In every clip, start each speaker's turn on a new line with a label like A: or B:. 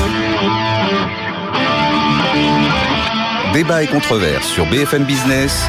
A: Débat et controverse sur BFM Business.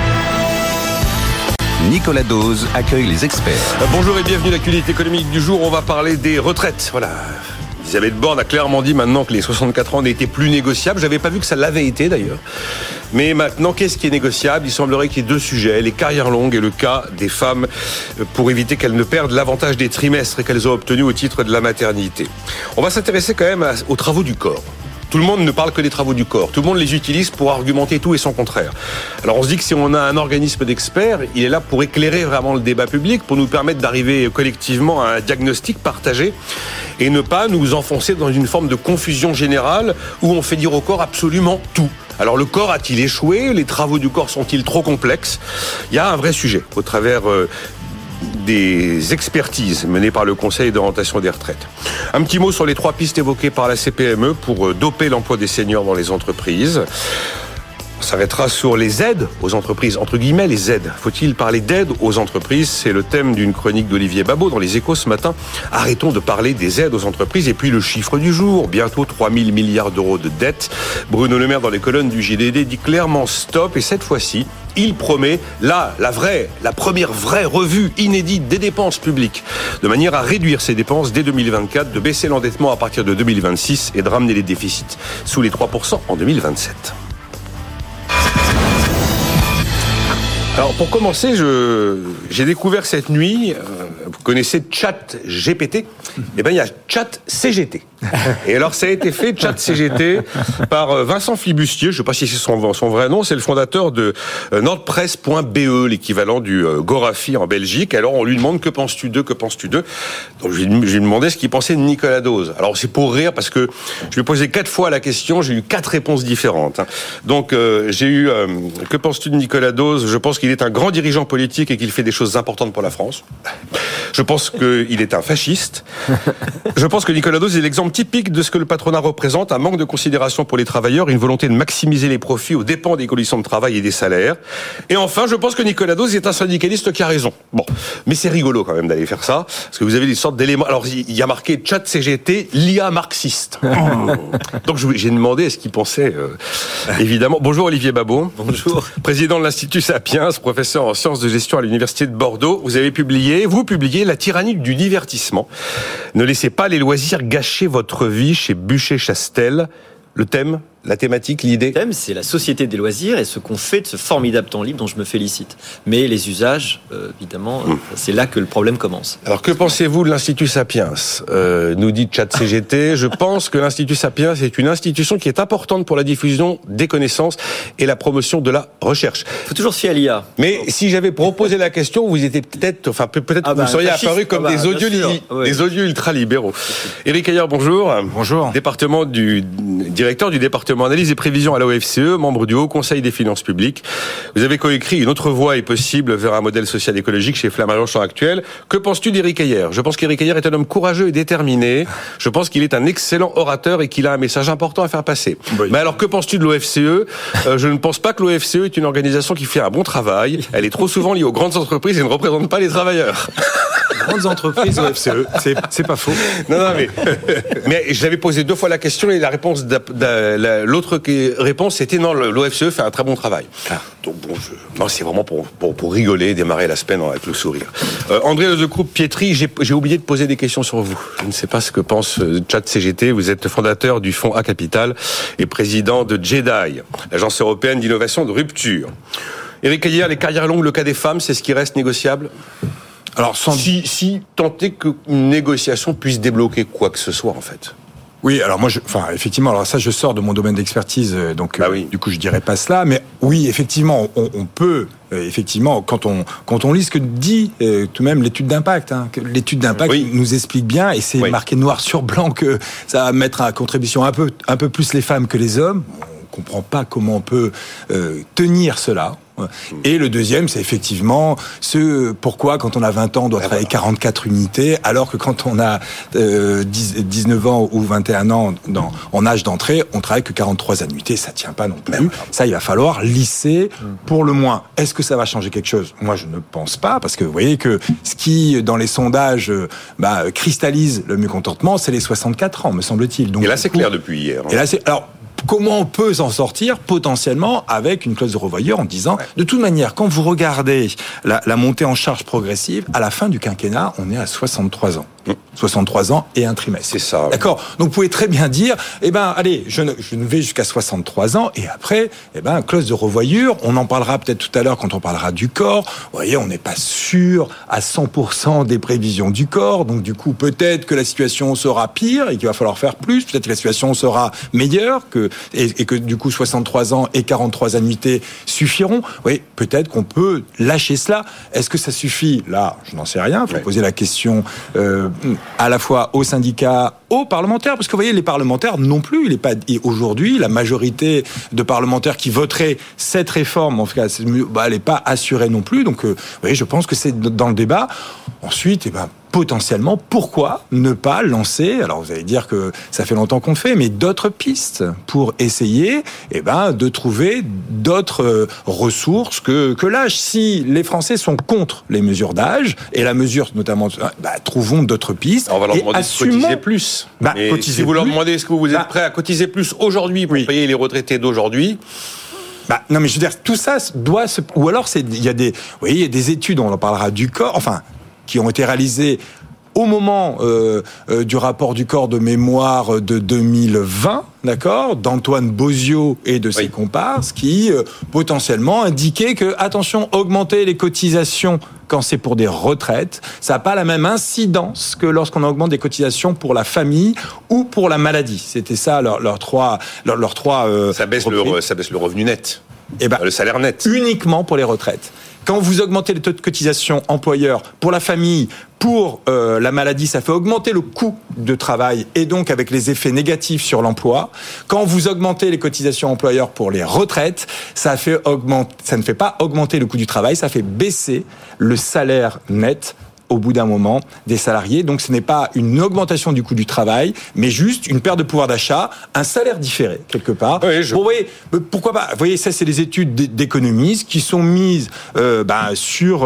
A: Nicolas Dose accueille les experts.
B: Bonjour et bienvenue à l'actualité économique du jour. On va parler des retraites. Voilà. Elisabeth Borne a clairement dit maintenant que les 64 ans n'étaient plus négociables. J'avais pas vu que ça l'avait été d'ailleurs. Mais maintenant, qu'est-ce qui est négociable ? Il semblerait qu'il y ait deux sujets, les carrières longues et le cas des femmes, pour éviter qu'elles ne perdent l'avantage des trimestres qu'elles ont obtenus au titre de la maternité. On va s'intéresser quand même aux travaux du corps. Tout le monde ne parle que des travaux du corps. Tout le monde les utilise pour argumenter tout et son contraire. Alors on se dit que si on a un organisme d'experts, il est là pour éclairer vraiment le débat public, pour nous permettre d'arriver collectivement à un diagnostic partagé et ne pas nous enfoncer dans une forme de confusion générale où on fait dire au corps absolument tout. Alors le corps a-t-il échoué ? Les travaux du corps sont-ils trop complexes ? Il y a un vrai sujet au travers des expertises menées par le Conseil d'orientation des retraites. Un petit mot sur les 3 pistes évoquées par la CPME pour doper l'emploi des seniors dans les entreprises. On s'arrêtera sur les aides aux entreprises, entre guillemets les aides. Faut-il parler d'aide aux entreprises ? C'est le thème d'une chronique d'Olivier Babot dans Les Échos ce matin. Arrêtons de parler des aides aux entreprises. Et puis le chiffre du jour, bientôt 3 000 milliards d'euros de dettes. Bruno Le Maire dans les colonnes du JDD dit clairement stop. Et cette fois-ci, il promet la première vraie revue inédite des dépenses publiques, de manière à réduire ces dépenses dès 2024, de baisser l'endettement à partir de 2026 et de ramener les déficits sous les 3% en 2027. Alors pour commencer, j'ai découvert cette nuit, vous connaissez ChatGPT, eh ben il y a ChatCGT. Et alors ça a été fait, ChatCGT, par Vincent Flibustier, je ne sais pas si c'est son vrai nom, c'est le fondateur de nordpresse.be, l'équivalent du Gorafi en Belgique. Alors on lui demande que penses-tu d'eux ? Donc je lui demandais ce qu'il pensait de Nicolas Dose. Alors c'est pour rire parce que je lui ai posé 4 fois la question, j'ai eu 4 réponses différentes. Donc j'ai eu que penses-tu de Nicolas Dose ? Je pense qu'il est un grand dirigeant politique et qu'il fait des choses importantes pour la France. Je pense qu'il est un fasciste. Je pense que Nicolas Dose est l'exemple typique de ce que le patronat représente, un manque de considération pour les travailleurs, une volonté de maximiser les profits aux dépens des conditions de travail et des salaires. Et enfin, je pense que Nicolas Dose est un syndicaliste qui a raison. Bon, mais c'est rigolo quand même d'aller faire ça, parce que vous avez des sortes d'éléments. Alors, il y a marqué ChatCGT, l'IA marxiste. Donc, j'ai demandé est-ce qu'il pensait, évidemment. Bonjour Olivier Babot.
C: Bonjour.
B: Président de l'Institut Sapiens, professeur en sciences de gestion à l'Université de Bordeaux. Vous publiez La tyrannie du divertissement. Ne laissez pas les loisirs gâcher votre vie chez Buchet-Chastel. Le thème, la thématique, l'idée ?
C: Le thème, c'est la société des loisirs et ce qu'on fait de ce formidable temps libre dont je me félicite. Mais les usages, évidemment, c'est là que le problème commence.
B: Alors, que pensez-vous de l'Institut Sapiens ? Nous dit ChatCGT. Je pense que l'Institut Sapiens est une institution qui est importante pour la diffusion des connaissances et la promotion de la recherche.
C: Il faut toujours se fier à l'IA.
B: Mais si j'avais proposé la question, vous étiez peut-être vous seriez apparu comme des odieux ultra-libéraux. Éric Ayer, bonjour.
D: Bonjour.
B: Directeur du département analyse et prévision à la OFCE, membre du Haut Conseil des finances publiques. Vous avez coécrit Une autre voie est possible vers un modèle social écologique chez Flammarion Champ Actuel. Que penses-tu d'Éric Ayer ? Je pense qu'Éric Ayer est un homme courageux et déterminé. Je pense qu'il est un excellent orateur et qu'il a un message important à faire passer. Oui. Mais alors, que penses-tu de l'OFCE ? Je ne pense pas que l'OFCE est une organisation qui fait un bon travail. Elle est trop souvent liée aux grandes entreprises et ne représente pas les travailleurs.
D: Grandes entreprises OFCE, c'est pas faux.
B: Non, mais j'avais posé 2 fois la question et la réponse l'autre réponse c'était non, l'OFCE fait un très bon travail. Donc bon, c'est vraiment pour rigoler, démarrer la semaine avec le sourire. André Lecoupe-Pietri, j'ai oublié de poser des questions sur vous. Je ne sais pas ce que pense ChatCGT. Vous êtes fondateur du fonds A Capital et président de JEDI, l'agence européenne d'innovation de rupture. Éric Ayer, les carrières longues, le cas des femmes, c'est ce qui reste négociable ? Alors, si tenter qu'une négociation puisse débloquer quoi que ce soit, en fait.
D: Oui, alors effectivement, alors ça, je sors de mon domaine d'expertise, donc du coup, je dirais pas cela, mais oui, effectivement, on peut, effectivement, quand on lit ce que dit tout de même l'étude d'impact, l'étude d'impact nous explique bien, et c'est marqué noir sur blanc que ça va mettre à contribution un peu plus les femmes que les hommes. On comprend pas comment on peut tenir cela. Et le deuxième, c'est effectivement pourquoi quand on a 20 ans on doit travailler 44 unités, alors que quand on a 19 ans ou 21 ans en âge d'entrée, on travaille que 43 annuités. Ça tient pas non plus. Ça, il va falloir lisser pour le moins. Est-ce que ça va changer quelque chose ? Moi, je ne pense pas, parce que vous voyez que ce qui, dans les sondages, cristallise le mécontentement, c'est les 64 ans, me semble-t-il. Donc,
B: et là, c'est clair depuis hier.
D: Et là, alors, comment on peut s'en sortir potentiellement avec une clause de revoyure en disant, de toute manière, quand vous regardez la montée en charge progressive, à la fin du quinquennat, on est à 63 ans. 63 ans et un trimestre.
B: C'est ça.
D: D'accord. Donc vous pouvez très bien dire, allez, je ne vais jusqu'à 63 ans et après, clause de revoyure. On en parlera peut-être tout à l'heure quand on parlera du corps. Vous voyez, on n'est pas sûr à 100% des prévisions du corps. Donc du coup, peut-être que la situation sera pire et qu'il va falloir faire plus. Peut-être que la situation sera meilleure et que du coup 63 ans et 43 annuités suffiront. Oui, peut-être qu'on peut lâcher cela. Est-ce que ça suffit ? Là, je n'en sais rien. Il faut poser la question à la fois aux syndicats, aux parlementaires, parce que vous voyez, les parlementaires non plus, et aujourd'hui, la majorité de parlementaires qui voteraient cette réforme, en tout cas, elle n'est pas assurée non plus. Donc, vous voyez, je pense que c'est dans le débat. Ensuite, potentiellement, pourquoi ne pas lancer, alors vous allez dire que ça fait longtemps qu'on le fait, mais d'autres pistes pour essayer de trouver d'autres ressources que l'âge. Si les Français sont contre les mesures d'âge, et la mesure notamment, trouvons d'autres pistes.
B: On va leur demander de cotiser plus.
D: Cotiser
B: si vous leur demandez, est-ce que vous êtes prêt à cotiser plus aujourd'hui pour payer les retraités d'aujourd'hui ?
D: Non, mais je veux dire, tout ça doit se... Ou alors, il y a des études, on en parlera du corps, qui ont été réalisées au moment du rapport du corps de mémoire de 2020, d'accord, d'Antoine Bozio et de ses comparses, qui potentiellement indiquaient que, attention, augmenter les cotisations quand c'est pour des retraites, ça n'a pas la même incidence que lorsqu'on augmente des cotisations pour la famille ou pour la maladie. C'était ça leurs trois.
B: Ça baisse le revenu net. Le salaire net.
D: Uniquement pour les retraites. Quand vous augmentez les taux de cotisation employeur pour la famille, pour la maladie, ça fait augmenter le coût de travail et donc avec les effets négatifs sur l'emploi. Quand vous augmentez les cotisations employeurs pour les retraites, ça ne fait pas augmenter le coût du travail, ça fait baisser le salaire net au bout d'un moment des salariés. Donc ce n'est pas une augmentation du coût du travail, mais juste une perte de pouvoir d'achat, un salaire différé quelque part. Vous voyez, pourquoi pas ? Vous voyez, ça c'est les études d'économistes qui sont mises sur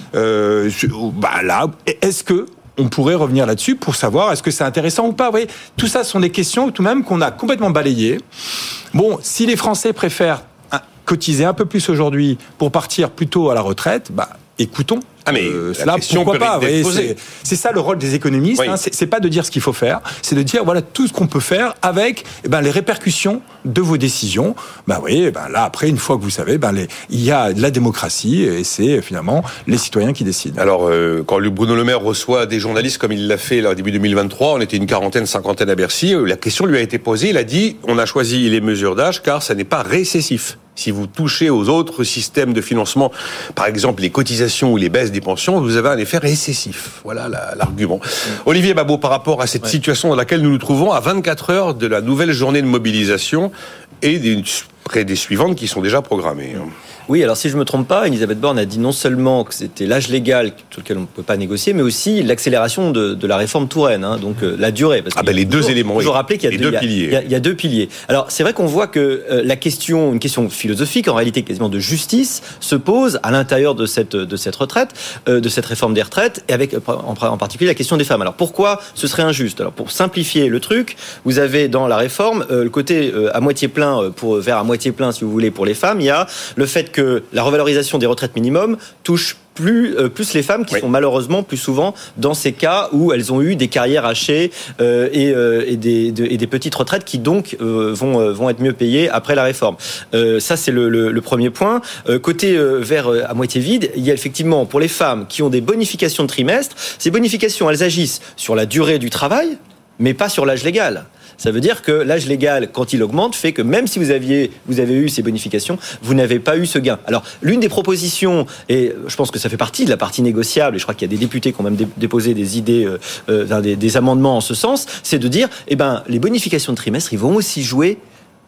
D: là. Est-ce que on pourrait revenir là-dessus pour savoir est-ce que c'est intéressant ou pas ? Vous voyez, tout ça sont des questions tout de même qu'on a complètement balayées. Bon, si les Français préfèrent cotiser un peu plus aujourd'hui pour partir plus tôt à la retraite, écoutons. Cela, pourquoi pas ? C'est ça le rôle des économistes. Oui. C'est pas de dire ce qu'il faut faire, c'est de dire voilà tout ce qu'on peut faire avec les répercussions de vos décisions. Là après, une fois que vous savez, il y a la démocratie et c'est finalement les citoyens qui décident.
B: Alors quand Bruno Le Maire reçoit des journalistes comme il l'a fait début 2023, on était une cinquantaine à Bercy. La question lui a été posée. Il a dit on a choisi les mesures d'âge car ça n'est pas récessif. Si vous touchez aux autres systèmes de financement, par exemple les cotisations ou les baisses des pensions, vous avez un effet récessif. Voilà l'argument. Olivier Babot, par rapport à cette situation dans laquelle nous nous trouvons à 24 heures de la nouvelle journée de mobilisation et des suivantes qui sont déjà programmées.
C: Oui, alors si je ne me trompe pas, Elisabeth Borne a dit non seulement que c'était l'âge légal sur lequel on ne peut pas négocier, mais aussi l'accélération de la réforme Touraine, donc la durée. Parce
B: les deux éléments.
C: Je rappelle qu'il y a deux piliers. Alors c'est vrai qu'on voit que une question philosophique, en réalité quasiment de justice, se pose à l'intérieur de cette retraite, de cette réforme des retraites, et avec en particulier la question des femmes. Alors pourquoi ce serait injuste ? Alors pour simplifier le truc, vous avez dans la réforme le côté à moitié plein vers à moitié plein, si vous voulez, pour les femmes. Il y a le fait que la revalorisation des retraites minimum touche plus les femmes qui sont malheureusement plus souvent dans ces cas où elles ont eu des carrières hachées et des petites retraites qui donc vont être mieux payées après la réforme. Ça c'est le premier point. Côté vers à moitié vide, il y a effectivement pour les femmes qui ont des bonifications de trimestre, ces bonifications elles agissent sur la durée du travail mais pas sur l'âge légal. Ça veut dire que l'âge légal, quand il augmente, fait que même si vous avez eu ces bonifications, vous n'avez pas eu ce gain. Alors, l'une des propositions, et je pense que ça fait partie de la partie négociable, et je crois qu'il y a des députés qui ont même déposé des idées, des amendements en ce sens, c'est de dire, les bonifications de trimestre, ils vont aussi jouer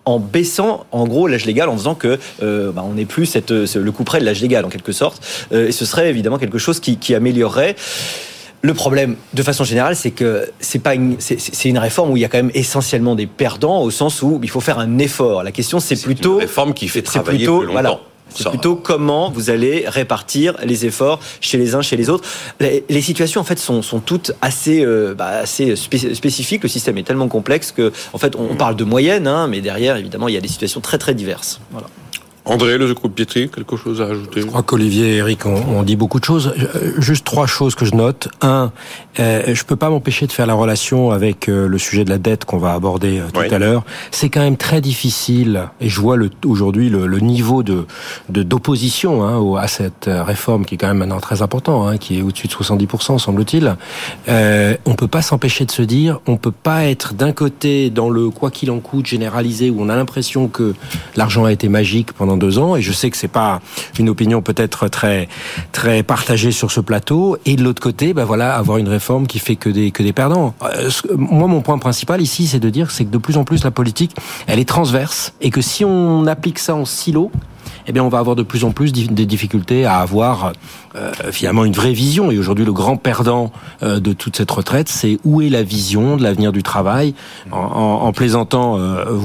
C: en baissant, en gros, l'âge légal, en faisant que on n'est plus le couperet de l'âge légal, en quelque sorte. Et ce serait évidemment quelque chose qui améliorerait. Le problème, de façon générale, c'est que c'est une réforme où il y a quand même essentiellement des perdants, au sens où il faut faire un effort. La question, c'est plutôt
B: une réforme qui fait travailler plus longtemps.
C: Voilà. C'est plutôt comment vous allez répartir les efforts chez les uns, chez les autres. Les situations, en fait, sont toutes assez spécifiques. Le système est tellement complexe que, en fait, on parle de moyenne, mais derrière, évidemment, il y a des situations très, très diverses. Voilà.
B: André, le groupe Pietri, quelque chose à ajouter?
E: Je crois qu'Olivier et Eric ont dit beaucoup de choses. Juste 3 choses que je note. 1, je peux pas m'empêcher de faire la relation avec le sujet de la dette qu'on va aborder tout à l'heure. C'est quand même très difficile, et je vois aujourd'hui le niveau d'opposition à cette réforme qui est quand même maintenant très important, qui est au-dessus de 70%, semble-t-il. On peut pas s'empêcher de se dire, on peut pas être d'un côté dans le quoi qu'il en coûte généralisé, où on a l'impression que l'argent a été magique pendant 2 ans, et je sais que c'est pas une opinion peut-être très très partagée sur ce plateau, et de l'autre côté, avoir une réforme qui fait que des perdants. Moi, mon point principal ici, c'est de dire que de plus en plus la politique, elle est transverse, et que si on applique ça en silo, on va avoir de plus en plus des difficultés à avoir finalement une vraie vision. Et aujourd'hui, le grand perdant de toute cette retraite, c'est où est la vision de l'avenir du travail. En plaisantant,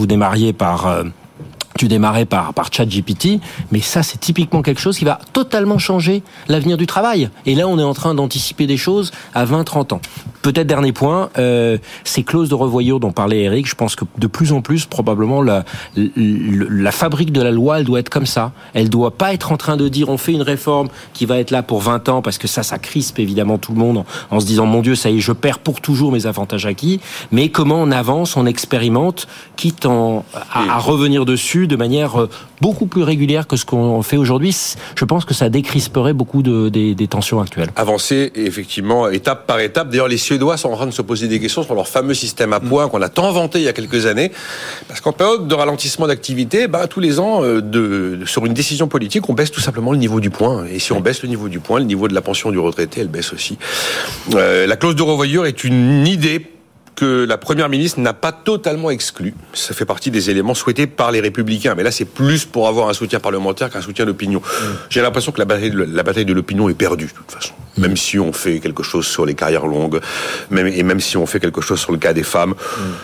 E: tu démarrais par ChatGPT, mais ça, c'est typiquement quelque chose qui va totalement changer l'avenir du travail. Et là, on est en train d'anticiper des choses à 20-30 ans. Peut-être dernier point, ces clauses de revoyure dont parlait Eric, je pense que de plus en plus, probablement, la fabrique de la loi, elle doit être comme ça. Elle doit pas être en train de dire, on fait une réforme qui va être là pour 20 ans, parce que ça crispe évidemment tout le monde en se disant, mon Dieu, ça y est, je perds pour toujours mes avantages acquis. Mais comment on avance, on expérimente, quitte à revenir dessus de manière beaucoup plus régulière que ce qu'on fait aujourd'hui. Je pense que ça décrisperait beaucoup des tensions actuelles.
B: Avancer, effectivement, étape par étape. D'ailleurs, les Suédois sont en train de se poser des questions sur leur fameux système à points qu'on a tant vanté il y a quelques années. Parce qu'en période de ralentissement d'activité, tous les ans, sur une décision politique, on baisse tout simplement le niveau du point. Et si on baisse le niveau du point, le niveau de la pension du retraité, elle baisse aussi. La clause de revoyure est une idée que la Première ministre n'a pas totalement exclu. Ça fait partie des éléments souhaités par les Républicains. Mais là, c'est plus pour avoir un soutien parlementaire qu'un soutien d'opinion. J'ai l'impression que la bataille de l'opinion est perdue, de toute façon. Même si on fait quelque chose sur les carrières longues, même si on fait quelque chose sur le cas des femmes.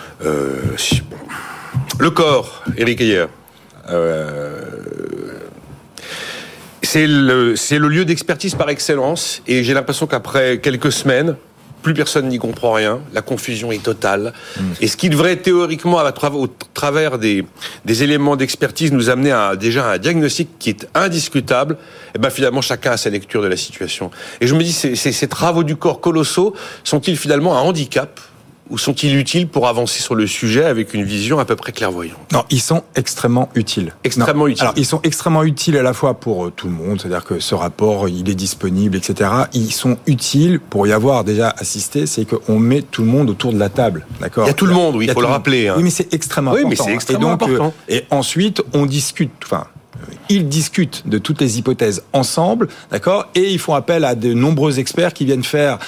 B: Le corps, Éric Heyer. C'est le lieu d'expertise par excellence. Et j'ai l'impression qu'après quelques semaines, plus personne n'y comprend rien, la confusion est totale. Et ce qui devrait théoriquement, au travers des éléments d'expertise, nous amener déjà à un diagnostic qui est indiscutable, finalement chacun a sa lecture de la situation. Et je me dis, ces travaux du corps colossaux sont-ils finalement un handicap ? Ou sont-ils utiles pour avancer sur le sujet avec une vision à peu près clairvoyante?
D: Non, ils sont extrêmement utiles.
B: Extrêmement utiles.
D: Alors, ils sont extrêmement utiles à la fois pour tout le monde, c'est-à-dire que ce rapport, il est disponible, etc. Ils sont utiles pour y avoir déjà assisté, c'est qu'on met tout le monde autour de la table, d'accord?
B: Il y a tout le monde, oui, il faut le rappeler.
D: Oui, mais c'est extrêmement important.
B: Oui, mais c'est extrêmement important.
D: Et ensuite, on discute, ils discutent de toutes les hypothèses ensemble, d'accord, et ils font appel à de nombreux experts qui viennent faire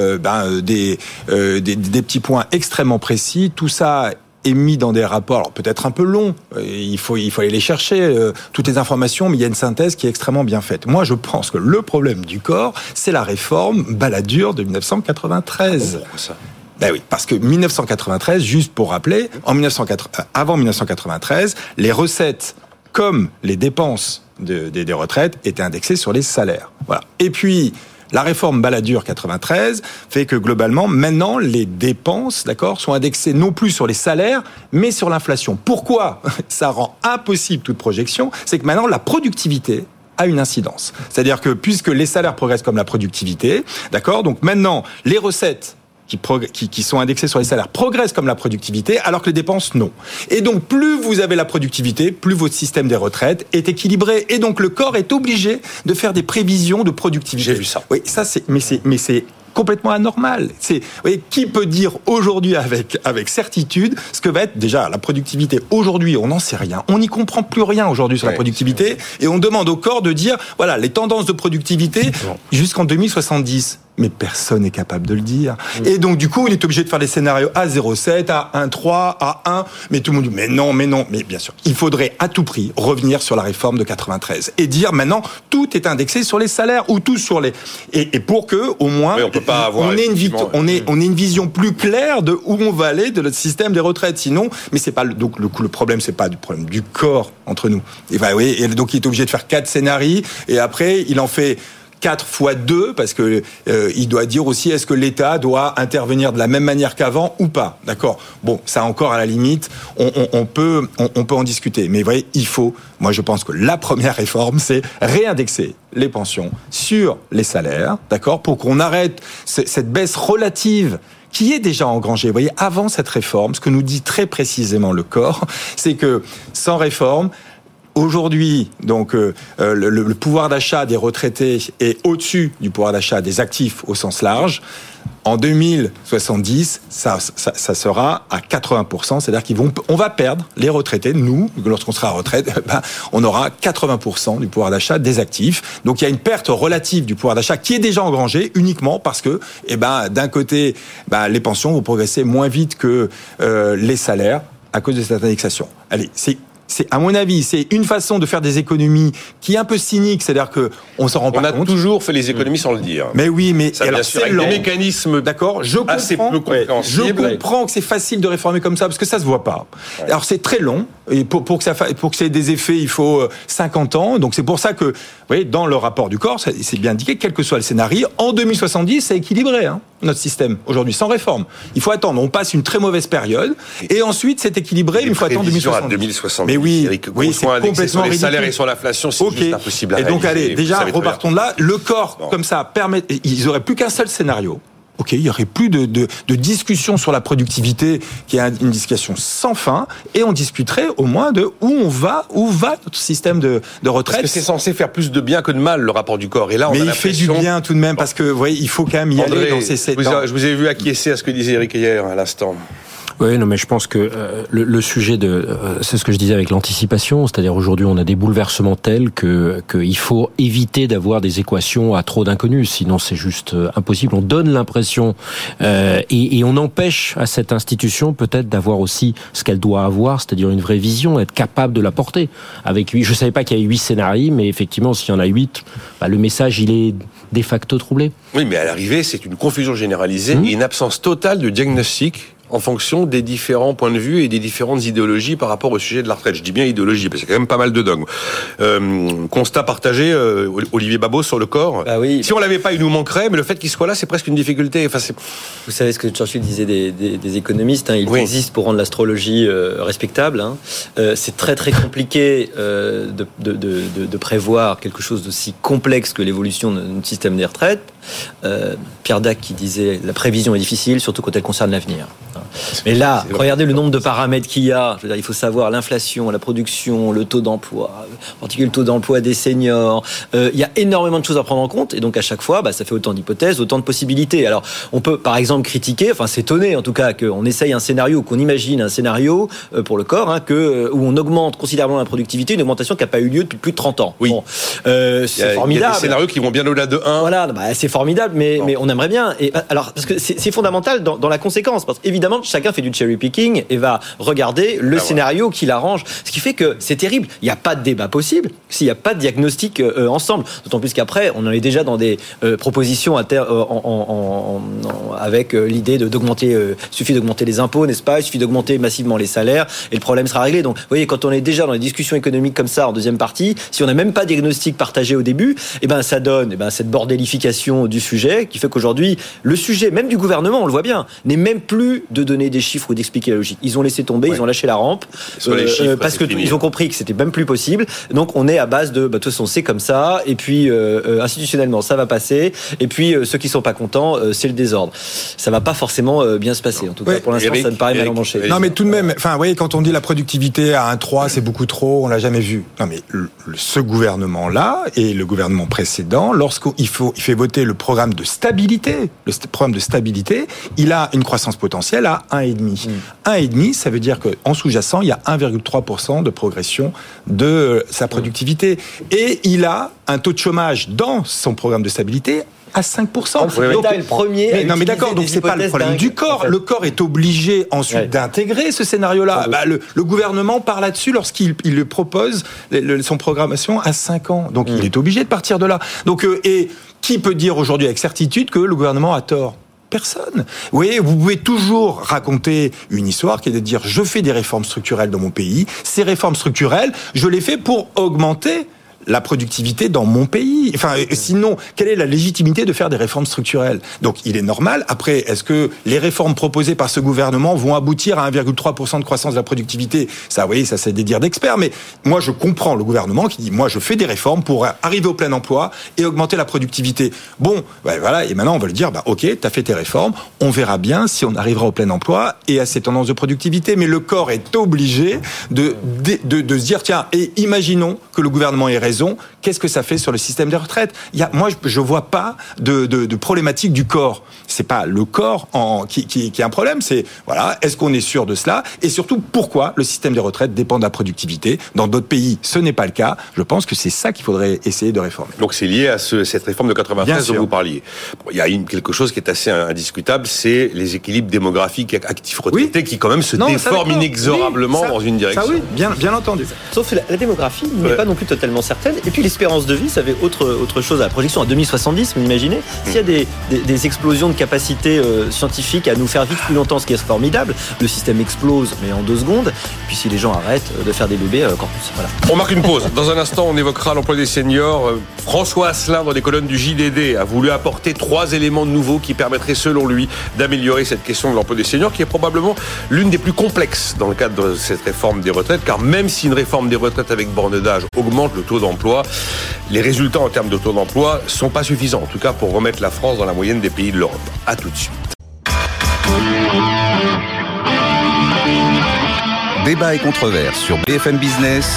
D: des petits points extrêmement précis. Tout ça est mis dans des rapports, alors peut-être un peu longs, il faut aller les chercher, toutes les informations, mais il y a une synthèse qui est extrêmement bien faite. Moi, je pense que le problème du corps, c'est la réforme Balladur de 1993. Pourquoi ça ? Oui, parce que 1993, juste pour rappeler, avant 1993, les recettes comme les dépenses des retraites étaient indexées sur les salaires. Voilà. Et puis, la réforme Balladur 93 fait que globalement, maintenant, les dépenses, sont indexées non plus sur les salaires, mais sur l'inflation. Pourquoi ça rend impossible toute projection? C'est que maintenant, la productivité a une incidence. C'est-à-dire que puisque les salaires progressent comme la productivité, donc maintenant, les recettes qui sont indexés sur les salaires progressent comme la productivité, alors que les dépenses, non. Et donc, plus vous avez la productivité, plus votre système des retraites est équilibré. Et donc, le corps est obligé de faire des prévisions de productivité.
B: J'ai vu ça.
D: Oui, ça, mais c'est complètement anormal. Qui peut dire aujourd'hui avec certitude ce que va être déjà la productivité? Aujourd'hui, on n'en sait rien. On n'y comprend plus rien aujourd'hui sur la productivité. Et on demande au corps de dire, voilà, les tendances de productivité jusqu'en 2070. Mais personne n'est capable de le dire. Et donc, du coup, il est obligé de faire des scénarios à 0,7, à 1,3, à 1. Mais tout le monde dit, mais non. Mais bien sûr, il faudrait à tout prix revenir sur la réforme de 93 et dire maintenant, tout est indexé sur les salaires ou tout sur les... Et pour que, au moins,
B: on peut pas avoir,
D: on ait une vision plus claire de où on va aller de notre système des retraites. Sinon, mais c'est pas donc le problème, c'est pas du problème du corps entre nous. Et donc il est obligé de faire 4 scénarios et après, il en fait 4 fois 2 parce que il doit dire aussi est-ce que l'État doit intervenir de la même manière qu'avant ou pas. D'accord. Bon, ça encore à la limite, on peut en discuter. Mais vous voyez, moi je pense que la première réforme, c'est réindexer les pensions sur les salaires, d'accord, pour qu'on arrête cette baisse relative qui est déjà engrangée. Vous voyez, avant cette réforme, ce que nous dit très précisément le corps, c'est que sans réforme, aujourd'hui, donc le pouvoir d'achat des retraités est au-dessus du pouvoir d'achat des actifs au sens large. En 2070, ça sera à 80%, c'est-à-dire on va perdre les retraités. Nous, lorsqu'on sera à retraite, on aura 80% du pouvoir d'achat des actifs. Donc il y a une perte relative du pouvoir d'achat qui est déjà engrangée uniquement parce que, d'un côté, les pensions vont progresser moins vite que les salaires à cause de cette indexation. Allez, c'est à mon avis, c'est une façon de faire des économies qui est un peu cynique, c'est-à-dire que on s'en rend pas compte.
B: On a toujours fait les économies sans le dire.
D: Mais oui, mais
B: ça, alors c'est lent. Des mécanismes,
D: d'accord. Je comprends que c'est facile de réformer comme ça parce que ça se voit pas. Ouais. Alors c'est très long et pour que ça ait des effets, il faut 50 ans. Donc c'est pour ça que, vous voyez, dans le rapport du corps, c'est bien indiqué, quel que soit le scénario, en 2070, c'est équilibré, notre système aujourd'hui sans réforme. Il faut attendre. On passe une très mauvaise période et ensuite c'est équilibré. Il faut attendre 2070. Mais oui, c'est complètement
B: ridicule. Les salaires et sur l'inflation, c'est juste impossible à réaliser.
D: Et donc, allez, déjà, repartons de là. Le corps, comme ça, ils auraient plus qu'un seul scénario. Ok, il y aurait plus de discussion sur la productivité, qui est une discussion sans fin, et on discuterait au moins de où va notre système de retraite.
B: Parce que c'est censé faire plus de bien que de mal, le rapport du corps. Et là,
D: mais il fait du bien tout de même, parce que, vous voyez, il faut quand même y aller dans ces...
B: Je vous ai vu acquiescer à ce que disait Eric hier, à l'instant.
E: Oui, non, mais je pense que le sujet c'est ce que je disais avec l'anticipation, c'est-à-dire aujourd'hui on a des bouleversements tels que il faut éviter d'avoir des équations à trop d'inconnus, sinon c'est juste impossible. On donne l'impression et on empêche à cette institution peut-être d'avoir aussi ce qu'elle doit avoir, c'est-à-dire une vraie vision, être capable de la porter. Je savais pas qu'il y avait 8 scénarios, mais effectivement s'il y en a 8, le message il est de facto troublé.
B: Oui, mais à l'arrivée c'est une confusion généralisée et une absence totale de diagnostic en fonction des différents points de vue et des différentes idéologies par rapport au sujet de la retraite. Je dis bien idéologie, parce qu'il y a quand même pas mal de dogmes. Constat partagé, Olivier Babot, sur le corps.
C: Oui.
B: Si on l'avait pas, il nous manquerait, mais le fait qu'il soit là, c'est presque une difficulté. Enfin,
C: vous savez ce que Churchill disait des économistes, ils existent pour rendre l'astrologie respectable. C'est très très compliqué de prévoir quelque chose d'aussi complexe que l'évolution de notre système des retraites. Pierre Dac qui disait la prévision est difficile, surtout quand elle concerne l'avenir. Mais là, regardez le nombre de paramètres qu'il y a. Je veux dire, il faut savoir l'inflation, la production, le taux d'emploi, en particulier le taux d'emploi des seniors. Il y a énormément de choses à prendre en compte, et donc à chaque fois, ça fait autant d'hypothèses, autant de possibilités. Alors, on peut par exemple critiquer, s'étonner en tout cas, qu'on essaye un scénario, qu'on imagine un scénario pour le corps, où on augmente considérablement la productivité, une augmentation qui n'a pas eu lieu depuis plus de 30 ans.
B: Oui.
C: Bon, c'est formidable. Il y a
B: des scénarios qui vont bien au-delà de 1.
C: Voilà, c'est formidable, mais on aimerait bien. Et alors, parce que c'est fondamental dans la conséquence, parce qu'évidemment, chacun fait du cherry picking et va regarder le scénario qui l'arrange. Ce qui fait que c'est terrible. Il n'y a pas de débat possible s'il n'y a pas de diagnostic ensemble. D'autant plus qu'après, on en est déjà dans des propositions avec l'idée d'augmenter. Il suffit d'augmenter les impôts, n'est-ce pas ? Il suffit d'augmenter massivement les salaires et le problème sera réglé. Donc, vous voyez, quand on est déjà dans les discussions économiques comme ça en deuxième partie, si on n'a même pas de diagnostic partagé au début, ça donne cette bordélification du sujet qui fait qu'aujourd'hui, le sujet, même du gouvernement, on le voit bien, n'est même plus de donner des chiffres ou d'expliquer la logique. Ils ont laissé tomber, ils ont lâché la rampe parce qu'ils ont compris que c'était même plus possible. Donc on est à base de toute façon c'est comme ça et puis institutionnellement ça va passer et puis ceux qui sont pas contents c'est le désordre. Ça va pas forcément bien se passer. En tout cas pour l'instant ça me paraît mal emmanché.
D: Non mais tout de même, vous voyez quand on dit la productivité à 1,3 c'est beaucoup trop, on l'a jamais vu. Non mais ce gouvernement là et le gouvernement précédent, lorsqu'il fait voter le programme de stabilité, il a une croissance potentielle à 1,5. 1,5, ça veut dire qu'en sous-jacent, il y a 1,3% de progression de sa productivité. Et il a un taux de chômage dans son programme de stabilité à 5%.
C: Donc, le premier.
D: Non, mais d'accord, donc c'est pas le problème du corps. En fait. Le corps est obligé ensuite d'intégrer ce scénario-là. Le gouvernement part là-dessus lorsqu'il le propose son programmation à 5 ans. Donc il est obligé de partir de là. Donc et qui peut dire aujourd'hui avec certitude que le gouvernement a tort ? Personne. Vous voyez, vous pouvez toujours raconter une histoire qui est de dire je fais des réformes structurelles dans mon pays. Ces réformes structurelles, je les fais pour augmenter la productivité dans mon pays. Enfin, sinon, quelle est la légitimité de faire des réformes structurelles ? Donc, il est normal. Après, est-ce que les réformes proposées par ce gouvernement vont aboutir à 1,3% de croissance de la productivité ? Ça, vous voyez, ça, c'est des dires d'experts. Mais moi, je comprends le gouvernement qui dit, moi, je fais des réformes pour arriver au plein emploi et augmenter la productivité. Bon, voilà. Et maintenant, on va le dire, ok, t'as fait tes réformes. On verra bien si on arrivera au plein emploi et à ces tendances de productivité. Mais le corps est obligé de se dire, tiens, et imaginons que le gouvernement ait raison. Qu'est-ce que ça fait sur le système des retraites ? Moi, je vois pas de problématique du corps. C'est pas le corps qui est un problème. C'est voilà, est-ce qu'on est sûr de cela ? Et surtout, pourquoi le système des retraites dépend de la productivité ? Dans d'autres pays, ce n'est pas le cas. Je pense que c'est ça qu'il faudrait essayer de réformer.
B: Donc c'est lié à cette réforme de 93 dont vous parliez. Il y a quelque chose qui est assez indiscutable, c'est les équilibres démographiques actifs retraités qui quand même se déforment inexorablement dans une direction.
D: Ça oui, bien entendu.
C: Sauf que la démographie n'est pas non plus totalement certaine. Et puis l'espérance de vie, ça avait autre chose à la projection. À 2070, vous imaginez, s'il y a des explosions de capacités scientifiques à nous faire vivre plus longtemps, ce qui est formidable, le système explose, mais en 2 secondes. Et puis si les gens arrêtent de faire des bébés, encore plus. Voilà.
B: On marque une pause. Dans un instant, on évoquera l'emploi des seniors. François Asselin, dans les colonnes du JDD, a voulu apporter 3 éléments nouveaux qui permettraient, selon lui, d'améliorer cette question de l'emploi des seniors, qui est probablement l'une des plus complexes dans le cadre de cette réforme des retraites, car même si une réforme des retraites avec borne d'âge augmente le taux d'emploi, les résultats en termes de taux d'emploi sont pas suffisants, en tout cas pour remettre la France dans la moyenne des pays de l'Europe. À tout de suite.
A: Débat et controverse sur BFM Business.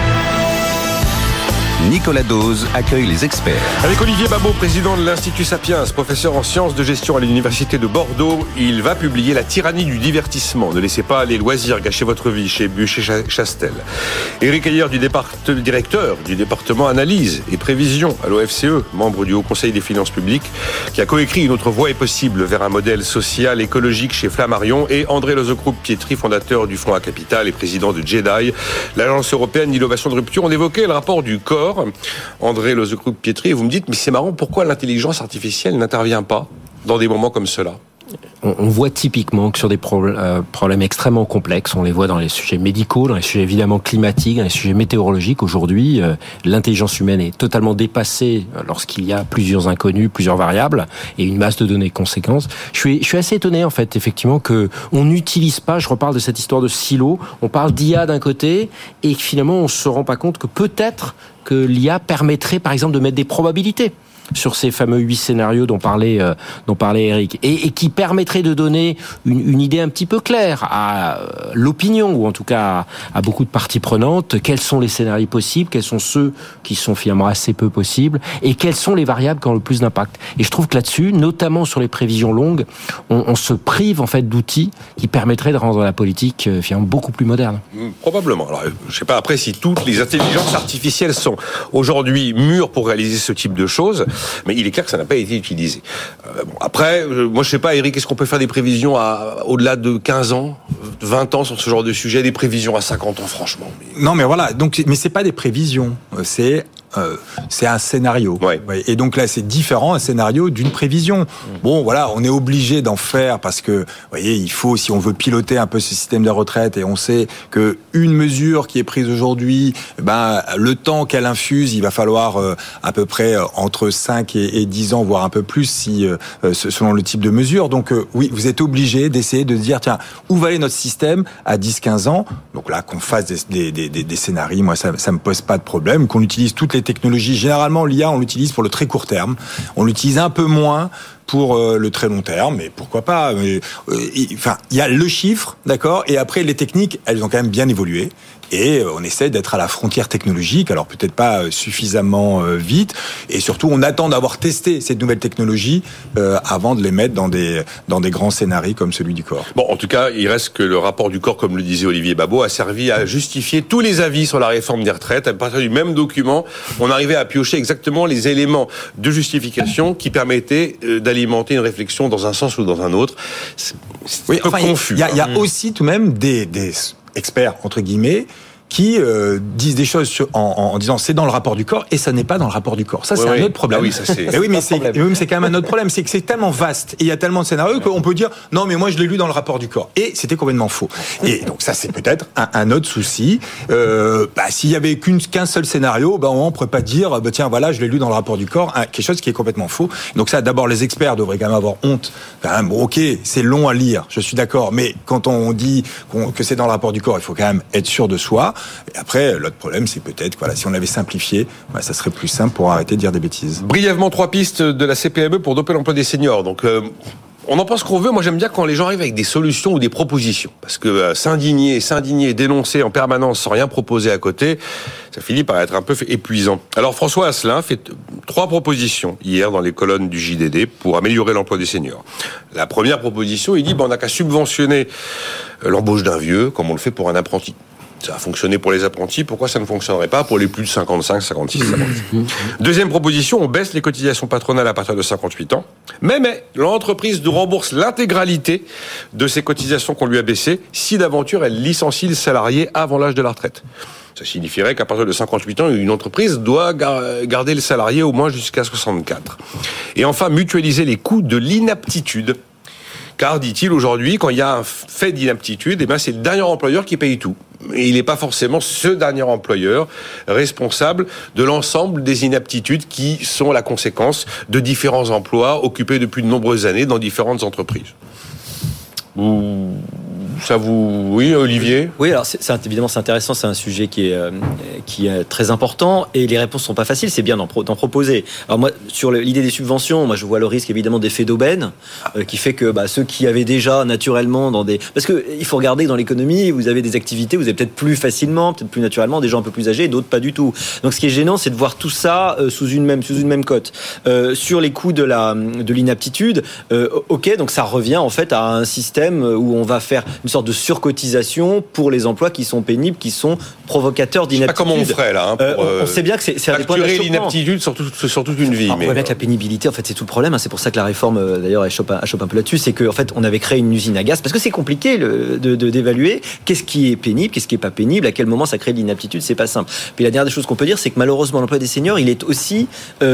A: Nicolas Dose accueille les experts.
B: Avec Olivier Babot, président de l'Institut Sapiens, professeur en sciences de gestion à l'Université de Bordeaux, il va publier La tyrannie du divertissement. Ne laissez pas les loisirs gâcher votre vie chez Bucher-Chastel. Éric Heyer, directeur du département analyse et prévision à l'OFCE, membre du Haut Conseil des finances publiques, qui a coécrit Une autre voie est possible vers un modèle social écologique chez Flammarion, et André Lozecroupe-Pietri, fondateur du Fonds à Capital et président de JEDI, l'agence européenne d'innovation de rupture. On évoquait le rapport du corps. André Lozecroupe-Pietri, et vous me dites, mais c'est marrant, pourquoi l'intelligence artificielle n'intervient pas dans des moments comme cela ?
E: On voit typiquement que sur des problèmes extrêmement complexes, on les voit dans les sujets médicaux, dans les sujets évidemment climatiques, dans les sujets météorologiques. Aujourd'hui, l'intelligence humaine est totalement dépassée lorsqu'il y a plusieurs inconnus, plusieurs variables et une masse de données conséquentes. Je suis assez étonné en fait, effectivement, que on n'utilise pas. Je reparle de cette histoire de silo. On parle d'IA d'un côté et finalement on se rend pas compte que peut-être que l'IA permettrait, par exemple, de mettre des probabilités sur ces fameux 8 scénarios dont parlait Eric, et qui permettrait de donner une idée un petit peu claire à l'opinion, ou en tout cas à beaucoup de parties prenantes, quels sont les scénarios possibles, quels sont ceux qui sont finalement assez peu possibles, et quelles sont les variables qui ont le plus d'impact. Et je trouve que là-dessus, notamment sur les prévisions longues, on se prive en fait d'outils qui permettraient de rendre la politique finalement beaucoup plus moderne.
B: Probablement. Alors, je sais pas après si toutes les intelligences artificielles sont aujourd'hui mûres pour réaliser ce type de choses. Mais il est clair que ça n'a pas été utilisé. Après, moi je sais pas, Eric, est-ce qu'on peut faire des prévisions au-delà de 15 ans, 20 ans sur ce genre de sujet, des prévisions à 50 ans, franchement?
D: Non, mais voilà. Donc, mais c'est pas des prévisions, c'est un scénario.
B: Ouais.
D: Et donc là, c'est différent, un scénario d'une prévision. Bon, voilà, on est obligé d'en faire parce que, vous voyez, il faut, si on veut piloter un peu ce système de retraite, et on sait que une mesure qui est prise aujourd'hui, le temps qu'elle infuse, il va falloir à peu près entre 5 et 10 ans, voire un peu plus, selon le type de mesure. Donc, oui, vous êtes obligé d'essayer de dire, tiens, où va aller notre système à 10-15 ans? Donc là, qu'on fasse des scénarios, moi, ça me pose pas de problème, qu'on utilise toutes les technologies. Généralement, l'IA, on l'utilise pour le très court terme. On l'utilise un peu moins pour le très long terme, mais pourquoi pas. Enfin, il y a le chiffre, d'accord, et après les techniques, elles ont quand même bien évolué. Et on essaie d'être à la frontière technologique, alors peut-être pas suffisamment vite, et surtout on attend d'avoir testé cette nouvelle technologie avant de les mettre dans des grands scénarios comme celui du corps.
B: Bon, en tout cas, il reste que le rapport du corps, comme le disait Olivier Babot, a servi à justifier tous les avis sur la réforme des retraites. À partir du même document, on arrivait à piocher exactement les éléments de justification qui permettaient d'alimenter une réflexion dans un sens ou dans un autre. C'est un peu confus.
D: Il y a aussi tout de même des experts, entre guillemets, qui disent des choses en disant c'est dans le rapport du corps et ça n'est pas dans le rapport du corps. Ça, c'est un autre problème.
B: Ah oui, ça c'est.
D: Mais c'est quand même un autre problème, c'est que c'est tellement vaste et il y a tellement de scénarios qu'on peut dire non mais moi je l'ai lu dans le rapport du corps et c'était complètement faux. Et donc ça c'est peut-être un autre souci. S'il y avait qu'un seul scénario, on pourrait pas dire tiens voilà je l'ai lu dans le rapport du corps, quelque chose qui est complètement faux. Donc ça d'abord les experts devraient quand même avoir honte. Ok c'est long à lire, je suis d'accord, mais quand on dit que c'est dans le rapport du corps, il faut quand même être sûr de soi. Et après, l'autre problème, c'est peut-être, si on l'avait simplifié, ça serait plus simple pour arrêter de dire des bêtises.
B: Brièvement, 3 pistes de la CPME pour doper l'emploi des seniors. Donc, on en pense qu'on veut. Moi, j'aime bien quand les gens arrivent avec des solutions ou des propositions. Parce que s'indigner, dénoncer en permanence sans rien proposer à côté, ça finit par être un peu épuisant. Alors, François Asselin fait 3 propositions hier dans les colonnes du JDD pour améliorer l'emploi des seniors. La première proposition, il dit, on n'a qu'à subventionner l'embauche d'un vieux, comme on le fait pour un apprenti. Ça a fonctionné pour les apprentis, pourquoi ça ne fonctionnerait pas pour les plus de 55, 56, 57 ? Deuxième proposition, on baisse les cotisations patronales à partir de 58 ans. Mais l'entreprise nous rembourse l'intégralité de ces cotisations qu'on lui a baissées si d'aventure elle licencie le salarié avant l'âge de la retraite. Ça signifierait qu'à partir de 58 ans, une entreprise doit garder le salarié au moins jusqu'à 64. Et enfin, mutualiser les coûts de l'inaptitude. Car, dit-il aujourd'hui, quand il y a un fait d'inaptitude, c'est le dernier employeur qui paye tout. Et il n'est pas forcément ce dernier employeur responsable de l'ensemble des inaptitudes qui sont la conséquence de différents emplois occupés depuis de nombreuses années dans différentes entreprises. Oui, Olivier.
C: Oui, alors évidemment c'est intéressant, c'est un sujet qui est très important et les réponses sont pas faciles. C'est bien d'en proposer. Alors moi, sur l'idée des subventions, je vois le risque évidemment d'effet d'aubaine qui fait que ceux qui avaient déjà naturellement parce que il faut regarder dans l'économie, vous avez des activités, vous avez peut-être plus facilement, peut-être plus naturellement des gens un peu plus âgés, et d'autres pas du tout. Donc ce qui est gênant, c'est de voir tout ça sous une même cote. Sur les coûts de l'inaptitude, donc ça revient en fait à un système où on va faire une sorte de surcotisation pour les emplois qui sont pénibles, qui sont provocateurs d'inaptitude.
B: Pas comment on ferait là.
C: On sait bien que c'est un des points
B: facturer l'inaptitude sur toute une vie.
C: On voit bien que la pénibilité, en fait, c'est tout le problème. C'est pour ça que la réforme, d'ailleurs, elle chope un peu là-dessus. C'est qu'en fait, on avait créé une usine à gaz parce que c'est compliqué d'évaluer qu'est-ce qui est pénible, qu'est-ce qui est pas pénible, à quel moment ça crée de l'inaptitude. C'est pas simple. Puis la dernière des choses qu'on peut dire, c'est que malheureusement, l'emploi des seniors, il est aussi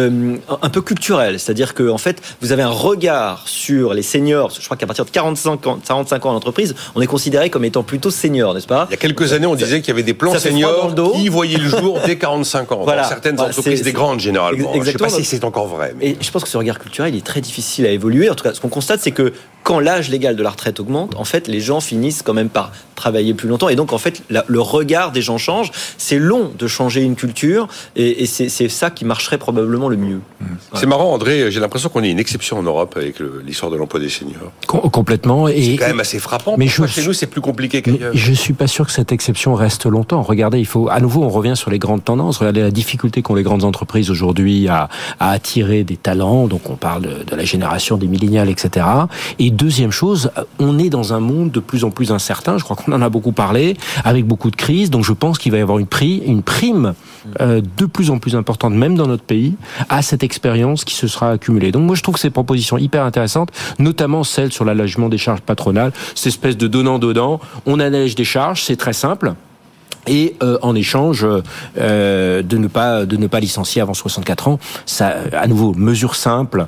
C: un peu culturel. C'est-à-dire que en fait, vous avez un regard sur les seniors. Je crois qu'à partir de 45 ans en entreprise, on est considéré comme étant plutôt senior, n'est-ce pas ?
B: Il y a quelques années, on disait qu'il y avait des plans seniors qui voyaient le jour dès 45 ans. Dans certaines entreprises, des grandes généralement. Je ne sais pas si c'est encore vrai.
C: Et je pense que ce regard culturel, il est très difficile à évoluer. En tout cas, ce qu'on constate, c'est que quand l'âge légal de la retraite augmente, en fait, les gens finissent quand même par travailler plus longtemps. Et donc, en fait, le regard des gens change. C'est long de changer une culture. Et c'est ça qui marcherait probablement le mieux.
B: C'est marrant, André. J'ai l'impression qu'on est une exception en Europe avec l'histoire de l'emploi des seniors.
E: Complètement.
B: C'est quand même assez frappant. Mais chez nous, c'est plus compliqué qu'ailleurs.
E: Je ne suis pas sûr que cette exception reste longtemps. Regardez, à nouveau, on revient sur les grandes tendances. Regardez la difficulté qu'ont les grandes entreprises aujourd'hui à attirer des talents. Donc, on parle de la génération des millénials, etc. Et deuxième chose, on est dans un monde de plus en plus incertain. Je crois qu'on en a beaucoup parlé, avec beaucoup de crises. Donc, je pense qu'il va y avoir une prime de plus en plus importante, même dans notre pays, à cette expérience qui se sera accumulée. Donc, moi, je trouve que ces propositions hyper intéressantes, notamment celle sur l'allègement des charges patronales, cette espèce de donnant-donnant. On allège des charges, c'est très simple. Et en échange de ne pas licencier avant 64 ans, ça à nouveau mesure simple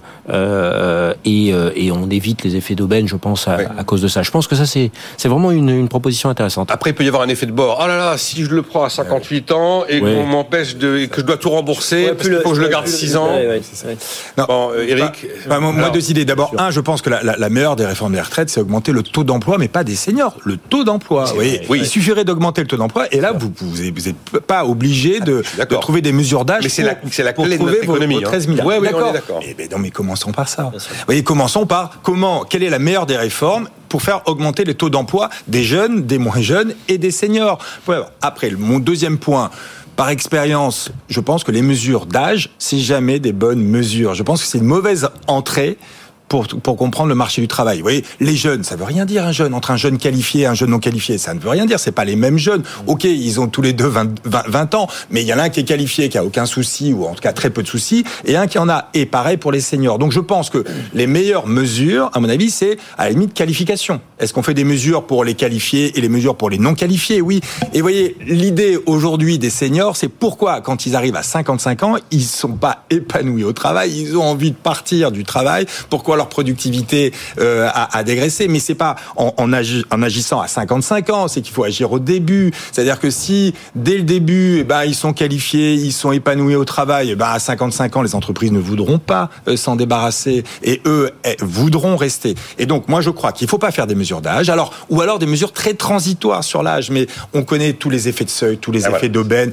E: et on évite les effets d'aubaine, je pense à cause de ça. Je pense que ça c'est vraiment une proposition intéressante.
B: Après il peut y avoir un effet de bord. Oh là là, si je le prends à 58 ans et qu'on m'empêche que je dois tout rembourser, parce qu'il faut que je le garde 6 ans.
D: Bon, Eric, moi 2 idées. D'abord, je pense que la meilleure des réformes des retraites, c'est augmenter le taux d'emploi, mais pas des seniors, le taux d'emploi. Oui. Il suffirait d'augmenter le taux d'emploi et là, vous n'êtes pas obligé de trouver des mesures d'âge.
B: Mais c'est la clé de notre économie.
D: 13 milliards.
B: Oui,
D: d'accord.
B: On est d'accord.
D: Non, mais commençons par ça. Vous voyez, commençons par quelle est la meilleure des réformes pour faire augmenter les taux d'emploi des jeunes, des moins jeunes et des seniors. Après, mon deuxième point. Par expérience, je pense que les mesures d'âge, c'est jamais des bonnes mesures. Je pense que c'est une mauvaise entrée pour comprendre le marché du travail. Vous voyez, les jeunes, ça veut rien dire un jeune. Entre un jeune qualifié et un jeune non qualifié, ça ne veut rien dire. C'est pas les mêmes jeunes. Ok, ils ont tous les deux 20 ans, mais il y en a un qui est qualifié, qui a aucun souci, ou en tout cas très peu de soucis, et un qui en a. Et pareil pour les seniors. Donc je pense que les meilleures mesures, à mon avis, c'est à la limite qualification. Est-ce qu'on fait des mesures pour les qualifiés et les mesures pour les non qualifiés? Oui. Et vous voyez, l'idée aujourd'hui des seniors, c'est pourquoi quand ils arrivent à 55 ans, ils sont pas épanouis au travail, ils ont envie de partir du travail. Pourquoi leur productivité a dégraissé? Mais c'est pas en agissant à 55 ans, c'est qu'il faut agir au début. C'est-à-dire que si dès le début, ils sont qualifiés, ils sont épanouis au travail, à 55 ans, les entreprises ne voudront pas s'en débarrasser et eux voudront rester. Et donc moi je crois qu'il faut pas faire des mesures d'âge, ou alors des mesures très transitoires sur l'âge. Mais on connaît tous les effets de seuil, tous les effets d'aubaine.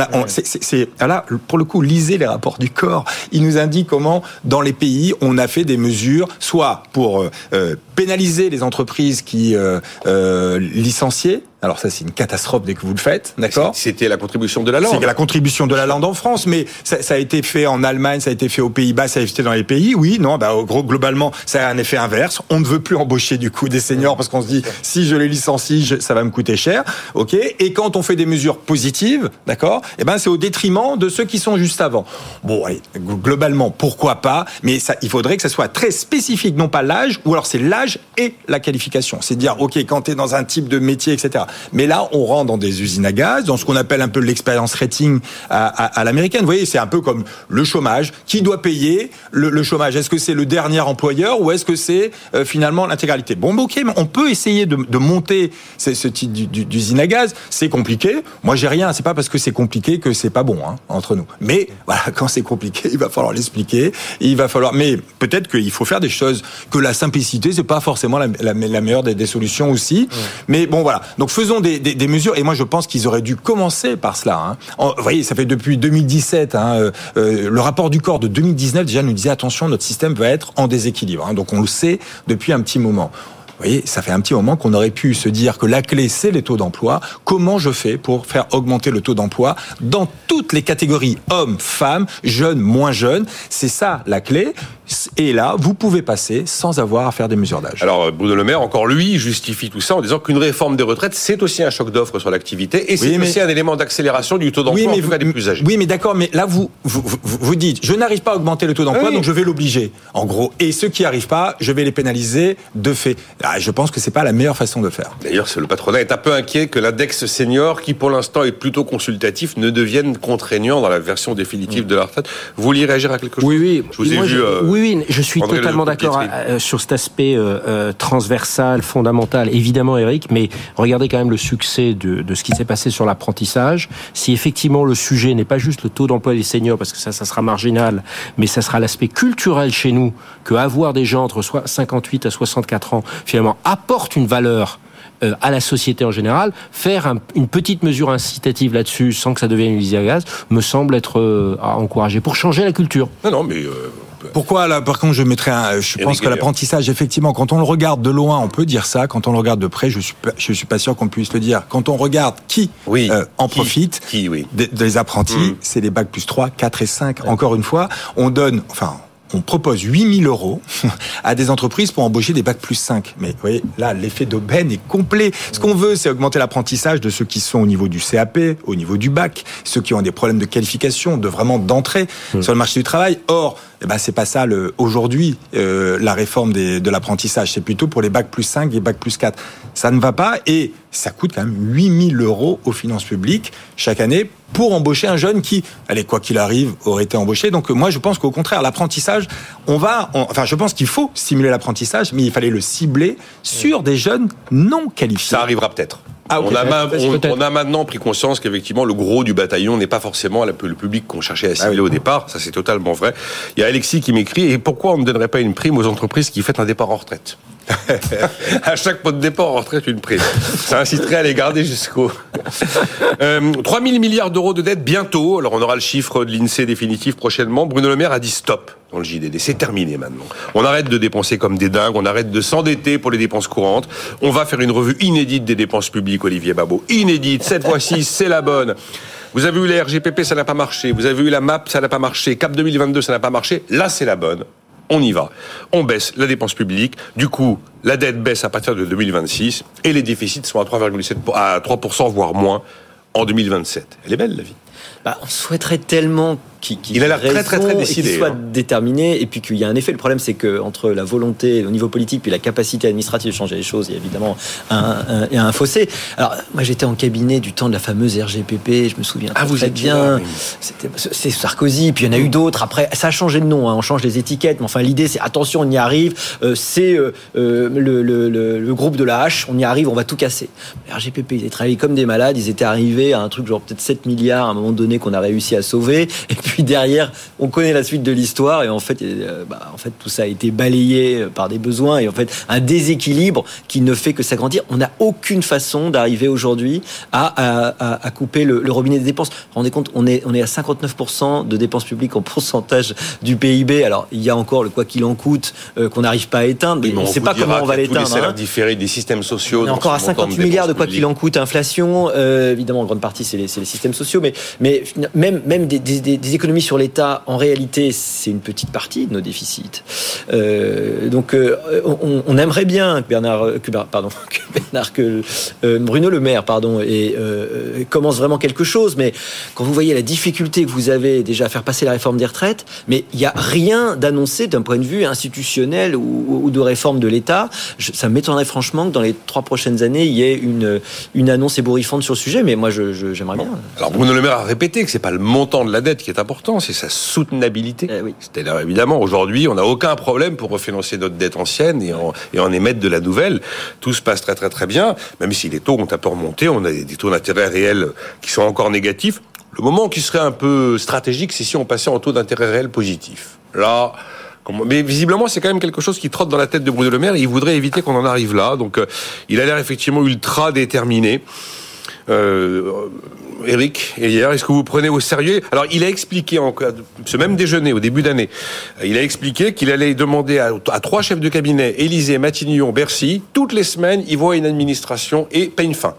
D: Là, pour le coup, lisez les rapports du corps. Ils nous indiquent comment dans les pays on a fait des mesures soit pour pénaliser les entreprises qui licenciaient. Alors ça, c'est une catastrophe dès que vous le faites, d'accord ?
B: C'était la contribution de la lande.
D: C'est la contribution de la lande en France, mais ça a été fait en Allemagne, ça a été fait aux Pays-Bas, ça a été fait dans les pays. Oui, non, globalement, ça a un effet inverse. On ne veut plus embaucher du coup des seniors parce qu'on se dit, si je les licencie, ça va me coûter cher, ok ? Et quand on fait des mesures positives, d'accord ? C'est au détriment de ceux qui sont juste avant. Bon, allez, globalement, pourquoi pas ? Mais ça, il faudrait que ça soit très spécifique, non pas l'âge, ou alors c'est l'âge et la qualification. C'est dire, ok, quand tu es dans un type de métier, etc. Mais là, on rentre dans des usines à gaz, dans ce qu'on appelle un peu l'expérience rating à l'américaine. Vous voyez, c'est un peu comme le chômage. Qui doit payer le chômage ? Est-ce que c'est le dernier employeur ou est-ce que c'est finalement l'intégralité ? Bon, ok, mais on peut essayer de monter ce type d'usine à gaz. C'est compliqué. Moi, j'ai rien. C'est pas parce que c'est compliqué que c'est pas bon, entre nous. Mais voilà, quand c'est compliqué, il va falloir l'expliquer. Mais peut-être qu'il faut faire des choses que la simplicité, c'est pas forcément la meilleure des solutions aussi. Mais bon, voilà. Donc faisons des mesures, et moi je pense qu'ils auraient dû commencer par cela. Vous voyez, ça fait depuis 2017, le rapport du corps de 2019 déjà nous disait attention, notre système va être en déséquilibre. Donc on le sait depuis un petit moment. Vous voyez, ça fait un petit moment qu'on aurait pu se dire que la clé, c'est les taux d'emploi. Comment je fais pour faire augmenter le taux d'emploi dans toutes les catégories, hommes, femmes, jeunes, moins jeunes ? C'est ça la clé. Et là, vous pouvez passer sans avoir à faire des mesures d'âge.
B: Alors, Bruno Le Maire, encore lui, justifie tout ça en disant qu'une réforme des retraites, c'est aussi un choc d'offre sur l'activité et c'est aussi un élément d'accélération du taux d'emploi, en tout cas des plus âgés.
D: Oui, mais d'accord, mais là, vous dites, je n'arrive pas à augmenter le taux d'emploi, donc je vais l'obliger, en gros. Et ceux qui n'y arrivent pas, je vais les pénaliser de fait. Je pense que c'est pas la meilleure façon de faire.
B: D'ailleurs, le patronat est un peu inquiet que l'index senior, qui pour l'instant est plutôt consultatif, ne devienne contraignant dans la version définitive de la retraite. Vous vouliez réagir à quelque chose ?
E: Oui.
B: Je vous ai vu.
E: Oui, je suis totalement d'accord sur cet aspect transversal, fondamental. Évidemment, Eric, mais regardez quand même le succès de ce qui s'est passé sur l'apprentissage. Si effectivement le sujet n'est pas juste le taux d'emploi des seniors, parce que ça sera marginal, mais ça sera l'aspect culturel chez nous, que avoir des gens entre 58 à 64 ans, finalement, apporte une valeur à la société en général, faire une petite mesure incitative là-dessus sans que ça devienne une usine à gaz, me semble être à encourager pour changer la culture.
B: Non, mais...
D: Pourquoi là, par contre, je pense que l'apprentissage, effectivement, quand on le regarde de loin, on peut dire ça. Quand on le regarde de près, je suis pas sûr qu'on puisse le dire. Quand on regarde qui en profite, des apprentis, c'est les bacs plus 3, 4 et 5. Encore une fois, on propose 8 000 € à des entreprises pour embaucher des bacs plus 5. Mais vous voyez, là, l'effet d'aubaine est complet. Ce qu'on veut, c'est augmenter l'apprentissage de ceux qui sont au niveau du CAP, au niveau du bac, ceux qui ont des problèmes de qualification, d'entrée sur le marché du travail. Or, c'est pas ça aujourd'hui la réforme de l'apprentissage. C'est plutôt pour les bacs plus 5 et bacs plus 4. Ça ne va pas et ça coûte quand même 8 000 € aux finances publiques chaque année pour embaucher un jeune qui, quoi qu'il arrive, aurait été embauché. Donc moi, je pense qu'au contraire, l'apprentissage, je pense qu'il faut stimuler l'apprentissage, mais il fallait le cibler sur des jeunes non qualifiés.
B: Ça arrivera peut-être.
D: Okay.
B: On a maintenant pris conscience qu'effectivement le gros du bataillon n'est pas forcément le public qu'on cherchait à cibler au départ. Ça, c'est totalement vrai. Il y a Alexis qui m'écrit, et pourquoi on ne donnerait pas une prime aux entreprises qui fêtent un départ en retraite ? À chaque pot de départ en retraite, une prime. Ça inciterait à les garder jusqu'au... 3 000 milliards d'euros de dette bientôt. Alors on aura le chiffre de l'INSEE définitif prochainement. Bruno Le Maire a dit stop dans le JDD. C'est terminé maintenant. On arrête de dépenser comme des dingues. On arrête de s'endetter pour les dépenses courantes. On va faire une revue inédite des dépenses publiques, Olivier Babot. Inédite. Cette fois-ci, c'est la bonne. Vous avez eu la RGPP, ça n'a pas marché. Vous avez eu la MAP, ça n'a pas marché. CAP 2022, ça n'a pas marché. Là, c'est la bonne. On y va. On baisse la dépense publique. Du coup, la dette baisse à partir de 2026 et les déficits sont à 3%, voire moins, en 2027. Elle est belle, la vie.
C: On souhaiterait tellement qu'il
B: a l'air très décidé,
C: qu'il soit déterminé, et puis qu'il y a un effet. Le problème, c'est que entre la volonté au niveau politique puis la capacité administrative de changer les choses, il y a évidemment un fossé. Alors, moi, j'étais en cabinet du temps de la fameuse RGPP, je me souviens très bien. C'est Sarkozy, puis il y en a eu d'autres. Après, ça a changé de nom, on change les étiquettes, mais enfin, l'idée, c'est attention, on y arrive. C'est le groupe de la hache, on y arrive, on va tout casser. La RGPP, ils étaient travaillés comme des malades, ils étaient arrivés à un truc genre peut-être 7 milliards à un moment donné qu'on a réussi à sauver, et puis derrière on connaît la suite de l'histoire, et en fait tout ça a été balayé par des besoins, et en fait un déséquilibre qui ne fait que s'agrandir. On n'a aucune façon d'arriver aujourd'hui à couper le robinet des dépenses. Vous vous rendez compte, on est à 59% de dépenses publiques en pourcentage du PIB. Alors il y a encore le quoi qu'il en coûte qu'on n'arrive pas à éteindre, mais on ne sait pas comment on va l'éteindre.
B: Les salaires différés des systèmes sociaux.
C: On est encore à 50 milliards de quoi qu'il en coûte, inflation. Évidemment, en grande partie c'est les systèmes sociaux, mais même des économies sur l'État, en réalité, c'est une petite partie de nos déficits. Donc, on aimerait bien que Bruno Le Maire, commence vraiment quelque chose, mais quand vous voyez la difficulté que vous avez déjà à faire passer la réforme des retraites, mais il n'y a rien d'annoncé d'un point de vue institutionnel ou de réforme de l'État. Ça m'étonnerait franchement que dans les 3 prochaines années, il y ait une annonce ébouriffante sur le sujet, mais moi, j'aimerais bien.
B: Alors, Bruno Le Maire a répété que c'est pas le montant de la dette qui est important, c'est sa soutenabilité.
C: Oui.
B: C'est-à-dire, évidemment, aujourd'hui, on n'a aucun problème pour refinancer notre dette ancienne et en émettre de la nouvelle. Tout se passe très très très bien, même si les taux ont un peu remonté, on a des taux d'intérêt réels qui sont encore négatifs. Le moment qui serait un peu stratégique, c'est si on passait en taux d'intérêt réel positif. Là, mais visiblement, c'est quand même quelque chose qui trotte dans la tête de Bruno Le Maire, et il voudrait éviter qu'on en arrive là. Donc, il a l'air effectivement ultra déterminé. Éric, hier, est-ce que vous prenez au sérieux? Alors, il a expliqué, ce même déjeuner, au début d'année, il a expliqué qu'il allait demander à 3 chefs de cabinet, Élysée, Matignon, Bercy, toutes les semaines, ils voient une administration et peigne fin.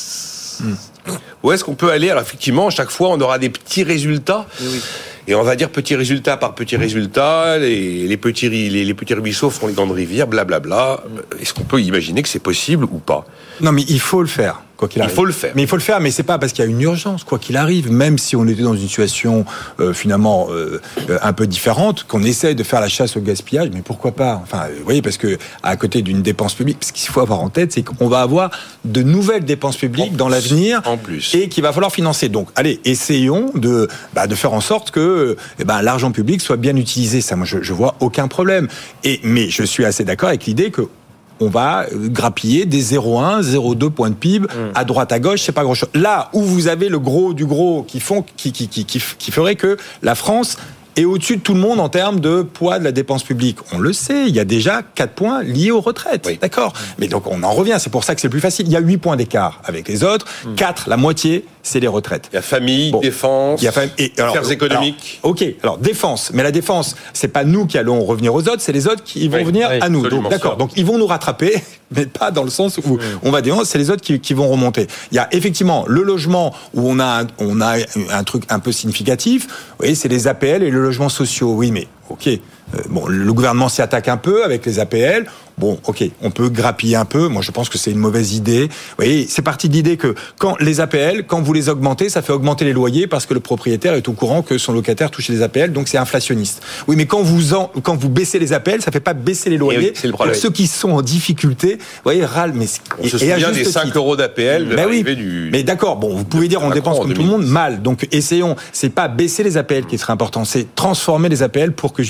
B: Où est-ce qu'on peut aller? Alors, effectivement, à chaque fois, on aura des petits résultats. Oui. Et on va dire petit résultat par petit résultat, les petits ruisseaux font les grandes rivières, blablabla. Est-ce qu'on peut imaginer que c'est possible ou pas?
D: Non, mais il faut le faire, quoi qu'il arrive.
B: Il faut le faire.
D: Mais il faut le faire, mais c'est pas parce qu'il y a une urgence, quoi qu'il arrive. Même si on était dans une situation finalement un peu différente, qu'on essaie de faire la chasse au gaspillage, mais pourquoi pas? Enfin, vous voyez, parce que à côté d'une dépense publique, ce qu'il faut avoir en tête, c'est qu'on va avoir de nouvelles dépenses publiques dans l'avenir,
B: en plus,
D: et qu'il va falloir financer. Donc, allez, essayons de faire en sorte que l'argent public soit bien utilisé. Ça, moi, je vois aucun problème. Mais je suis assez d'accord avec l'idée que on va grappiller des 0,1, 0,2 points de PIB à droite, à gauche, c'est pas grand-chose. Là où vous avez le gros du gros qui ferait que la France est au-dessus de tout le monde en termes de poids de la dépense publique. On le sait, il y a déjà 4 points liés aux retraites. Oui. D'accord. Mais donc on en revient, c'est pour ça que c'est le plus facile. Il y a 8 points d'écart avec les autres. 4, la moitié, c'est les retraites.
B: Il y a famille, défense, affaires économiques.
D: Alors défense. Mais la défense, c'est pas nous qui allons revenir aux autres, c'est les autres qui vont venir à nous. Donc, d'accord. Donc ils vont nous rattraper, mais pas dans le sens où on va dire, c'est les autres qui vont remonter. Il y a effectivement le logement où on a un truc un peu significatif. Vous voyez, c'est les APL et le logement sociaux. Oui, mais le gouvernement s'y attaque un peu avec les APL. On peut grappiller un peu. Moi, je pense que c'est une mauvaise idée. Vous voyez, c'est parti de l'idée que quand les APL, quand vous les augmentez, ça fait augmenter les loyers parce que le propriétaire est au courant que son locataire touche les APL, donc c'est inflationniste. Oui, mais quand vous baissez les APL, ça fait pas baisser les loyers.
B: C'est le problème.
D: Ceux qui sont en difficulté, vous voyez, râlent. Mais
B: on se souvient des 5 € d'APL.
D: Mais d'accord. Vous pouvez dire on dépense comme tout le monde mal. Donc essayons. C'est pas baisser les APL qui serait important, c'est transformer les APL pour que justement ça soit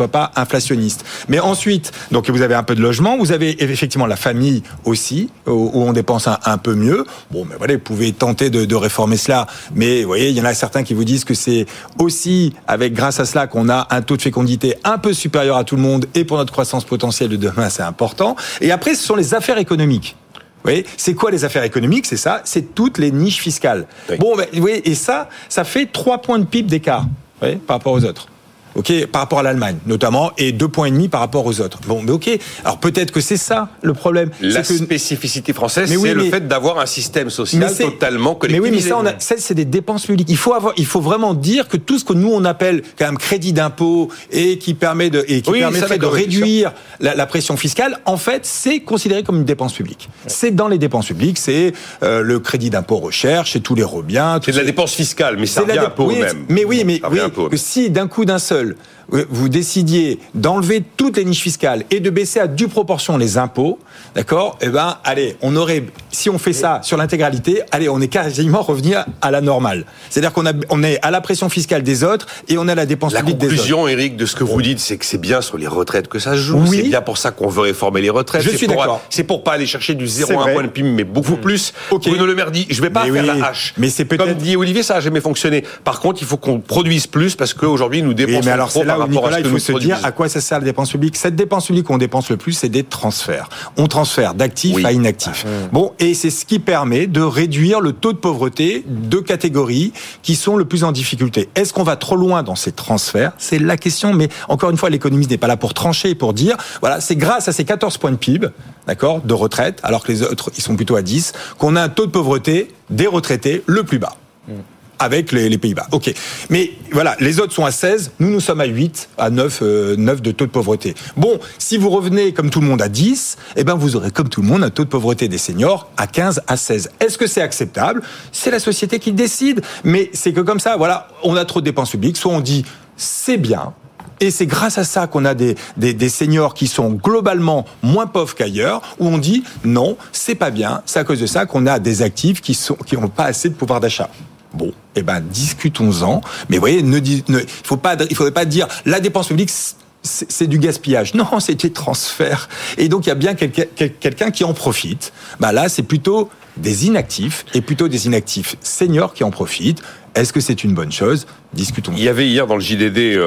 D: soit pas inflationniste. Mais ensuite, donc vous avez un peu de logement, vous avez effectivement la famille aussi, où on dépense un peu mieux. Bon, mais voilà, vous pouvez tenter de réformer cela, mais vous voyez, il y en a certains qui vous disent que c'est aussi grâce à cela qu'on a un taux de fécondité un peu supérieur à tout le monde, et pour notre croissance potentielle de demain, c'est important. Et après, ce sont les affaires économiques. Vous voyez, c'est quoi les affaires économiques? C'est ça, c'est toutes les niches fiscales. Oui. Bon, ben, vous voyez, et ça fait 3 points de PIB d'écart, vous voyez, par rapport aux autres. Ok, par rapport à l'Allemagne notamment, et 2,5 points par rapport aux autres. Bon, mais ok. Alors peut-être que c'est ça le problème.
B: La spécificité française, c'est le fait d'avoir un système social totalement collectivisé.
D: Mais oui, mais ça, c'est des dépenses publiques. Il faut vraiment dire que tout ce que nous on appelle quand même crédit d'impôt et qui permettrait de réduire la pression fiscale, en fait, c'est considéré comme une dépense publique. Ouais. C'est dans les dépenses publiques, c'est le crédit d'impôt recherche, c'est tous les rebiens.
B: C'est de la dépense fiscale, mais ça revient un peu au même.
D: Mais oui, que si d'un coup d'un seul vous décidiez d'enlever toutes les niches fiscales et de baisser à due proportion les impôts, d'accord ? Eh ben, allez, si on fait ça sur l'intégralité, allez, on est quasiment revenu à la normale. C'est-à-dire qu'on est à la pression fiscale des autres et on a la dépense publique des autres.
B: La conclusion, Éric, de ce que vous dites, c'est que c'est bien sur les retraites que ça se joue. Oui. C'est bien pour ça qu'on veut réformer les retraites.
D: Je suis d'accord.
B: C'est pour pas aller chercher du 0 à 1 point de PIB, mais beaucoup plus. Okay. Bruno Le Maire dit, je vais pas faire la hache.
D: Mais c'est peut-être...
B: Comme dit Olivier, ça a jamais fonctionné. Par contre, il faut qu'on produise plus parce qu'aujourd'hui, nous dépensons trop par rapport à ce que nous produisons.
D: Dire à quoi ça sert la dépense publique. Cette dépense publique qu'on dépense le plus, c'est des transferts. On transfère d'actifs à inactifs. Bon, et c'est ce qui permet de réduire le taux de pauvreté de catégories qui sont le plus en difficulté. Est-ce qu'on va trop loin dans ces transferts ? C'est la question, mais encore une fois, l'économiste n'est pas là pour trancher, pour dire, voilà, c'est grâce à ces 14 points de PIB, d'accord, de retraite, alors que les autres, ils sont plutôt à 10, qu'on a un taux de pauvreté des retraités le plus bas. Avec les Pays-Bas. Ok. Mais voilà, les autres sont à 16, nous sommes à 8, à 9 de taux de pauvreté. Bon, si vous revenez comme tout le monde à 10, eh ben vous aurez comme tout le monde un taux de pauvreté des seniors à 15, à 16. Est-ce que c'est acceptable ? C'est la société qui décide. Mais c'est que comme ça, voilà, on a trop de dépenses publiques, soit on dit c'est bien, et c'est grâce à ça qu'on a des seniors qui sont globalement moins pauvres qu'ailleurs, où on dit non, c'est pas bien, c'est à cause de ça qu'on a des actifs qui n'ont pas assez de pouvoir d'achat. Bon, eh ben discutons-en. Mais vous voyez, il faudrait pas dire la dépense publique c'est du gaspillage. Non, c'est des transferts. Et donc il y a bien quelqu'un qui en profite. Bah là, c'est plutôt des inactifs et plutôt des inactifs seniors qui en profitent. Est-ce que c'est une bonne chose ? Discutons.
B: Il y avait hier dans le JDD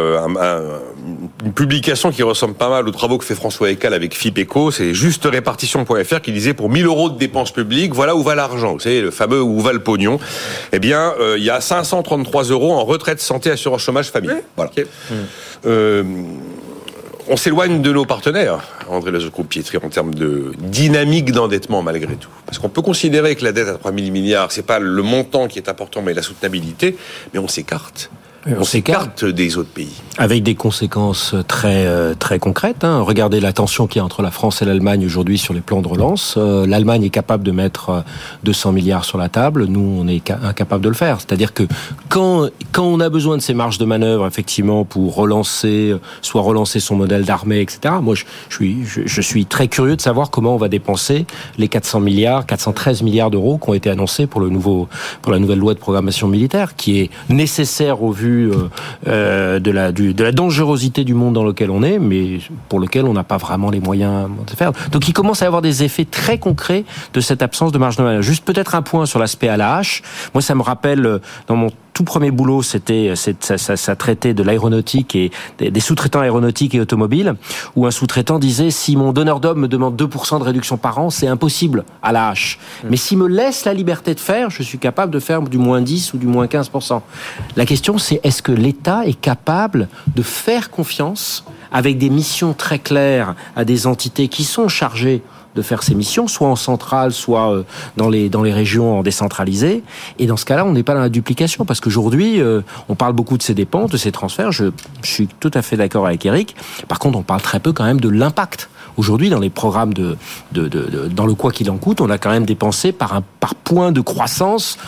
B: une publication qui ressemble pas mal aux travaux que fait François Eccal avec FIPECO, c'est justerépartition.fr qui disait pour 1 000 € de dépenses publiques, voilà où va l'argent. Vous savez, le fameux où va le pognon. Eh bien, il y a 533 € en retraite, santé, assurance chômage, famille. Oui. Voilà. Okay. On s'éloigne de nos partenaires, André Lezocourt-Pietri, en termes de dynamique d'endettement malgré tout. Parce qu'on peut considérer que la dette à 3 000 milliards, c'est pas le montant qui est important, mais la soutenabilité, mais on s'écarte. On s'écarte des autres pays.
E: Avec des conséquences très très concrètes. Regardez la tension qu'il y a entre la France et l'Allemagne aujourd'hui sur les plans de relance. L'Allemagne est capable de mettre 200 milliards sur la table. Nous, on est incapable de le faire. C'est-à-dire que quand on a besoin de ces marges de manœuvre, effectivement, pour relancer son modèle d'armée, etc. Moi, je suis très curieux de savoir comment on va dépenser les 413 milliards d'euros qui ont été annoncés pour la nouvelle loi de programmation militaire, qui est nécessaire au vu de la dangerosité du monde dans lequel on est, mais pour lequel on n'a pas vraiment les moyens de faire. Donc il commence à y avoir des effets très concrets de cette absence de marge de manœuvre. Juste peut-être un point sur l'aspect à la hache. Moi, ça me rappelle, dans mon tout premier boulot, ça traitait de l'aéronautique et des sous-traitants aéronautiques et automobiles, où un sous-traitant disait, si mon donneur d'ordre me demande 2% de réduction par an, c'est impossible à la hache. Mais s'il me laisse la liberté de faire, je suis capable de faire du moins 10 ou du moins 15%. La question, c'est est-ce que l'État est capable de faire confiance avec des missions très claires à des entités qui sont chargées de faire ces missions, soit en centrale, soit dans les régions en décentralisé. Et dans ce cas-là, on n'est pas dans la duplication, parce qu'aujourd'hui, on parle beaucoup de ces dépenses, de ces transferts. Je suis tout à fait d'accord avec Éric. Par contre, on parle très peu quand même de l'impact aujourd'hui, dans les programmes dans le quoi qu'il en coûte, on a quand même dépensé par point de croissance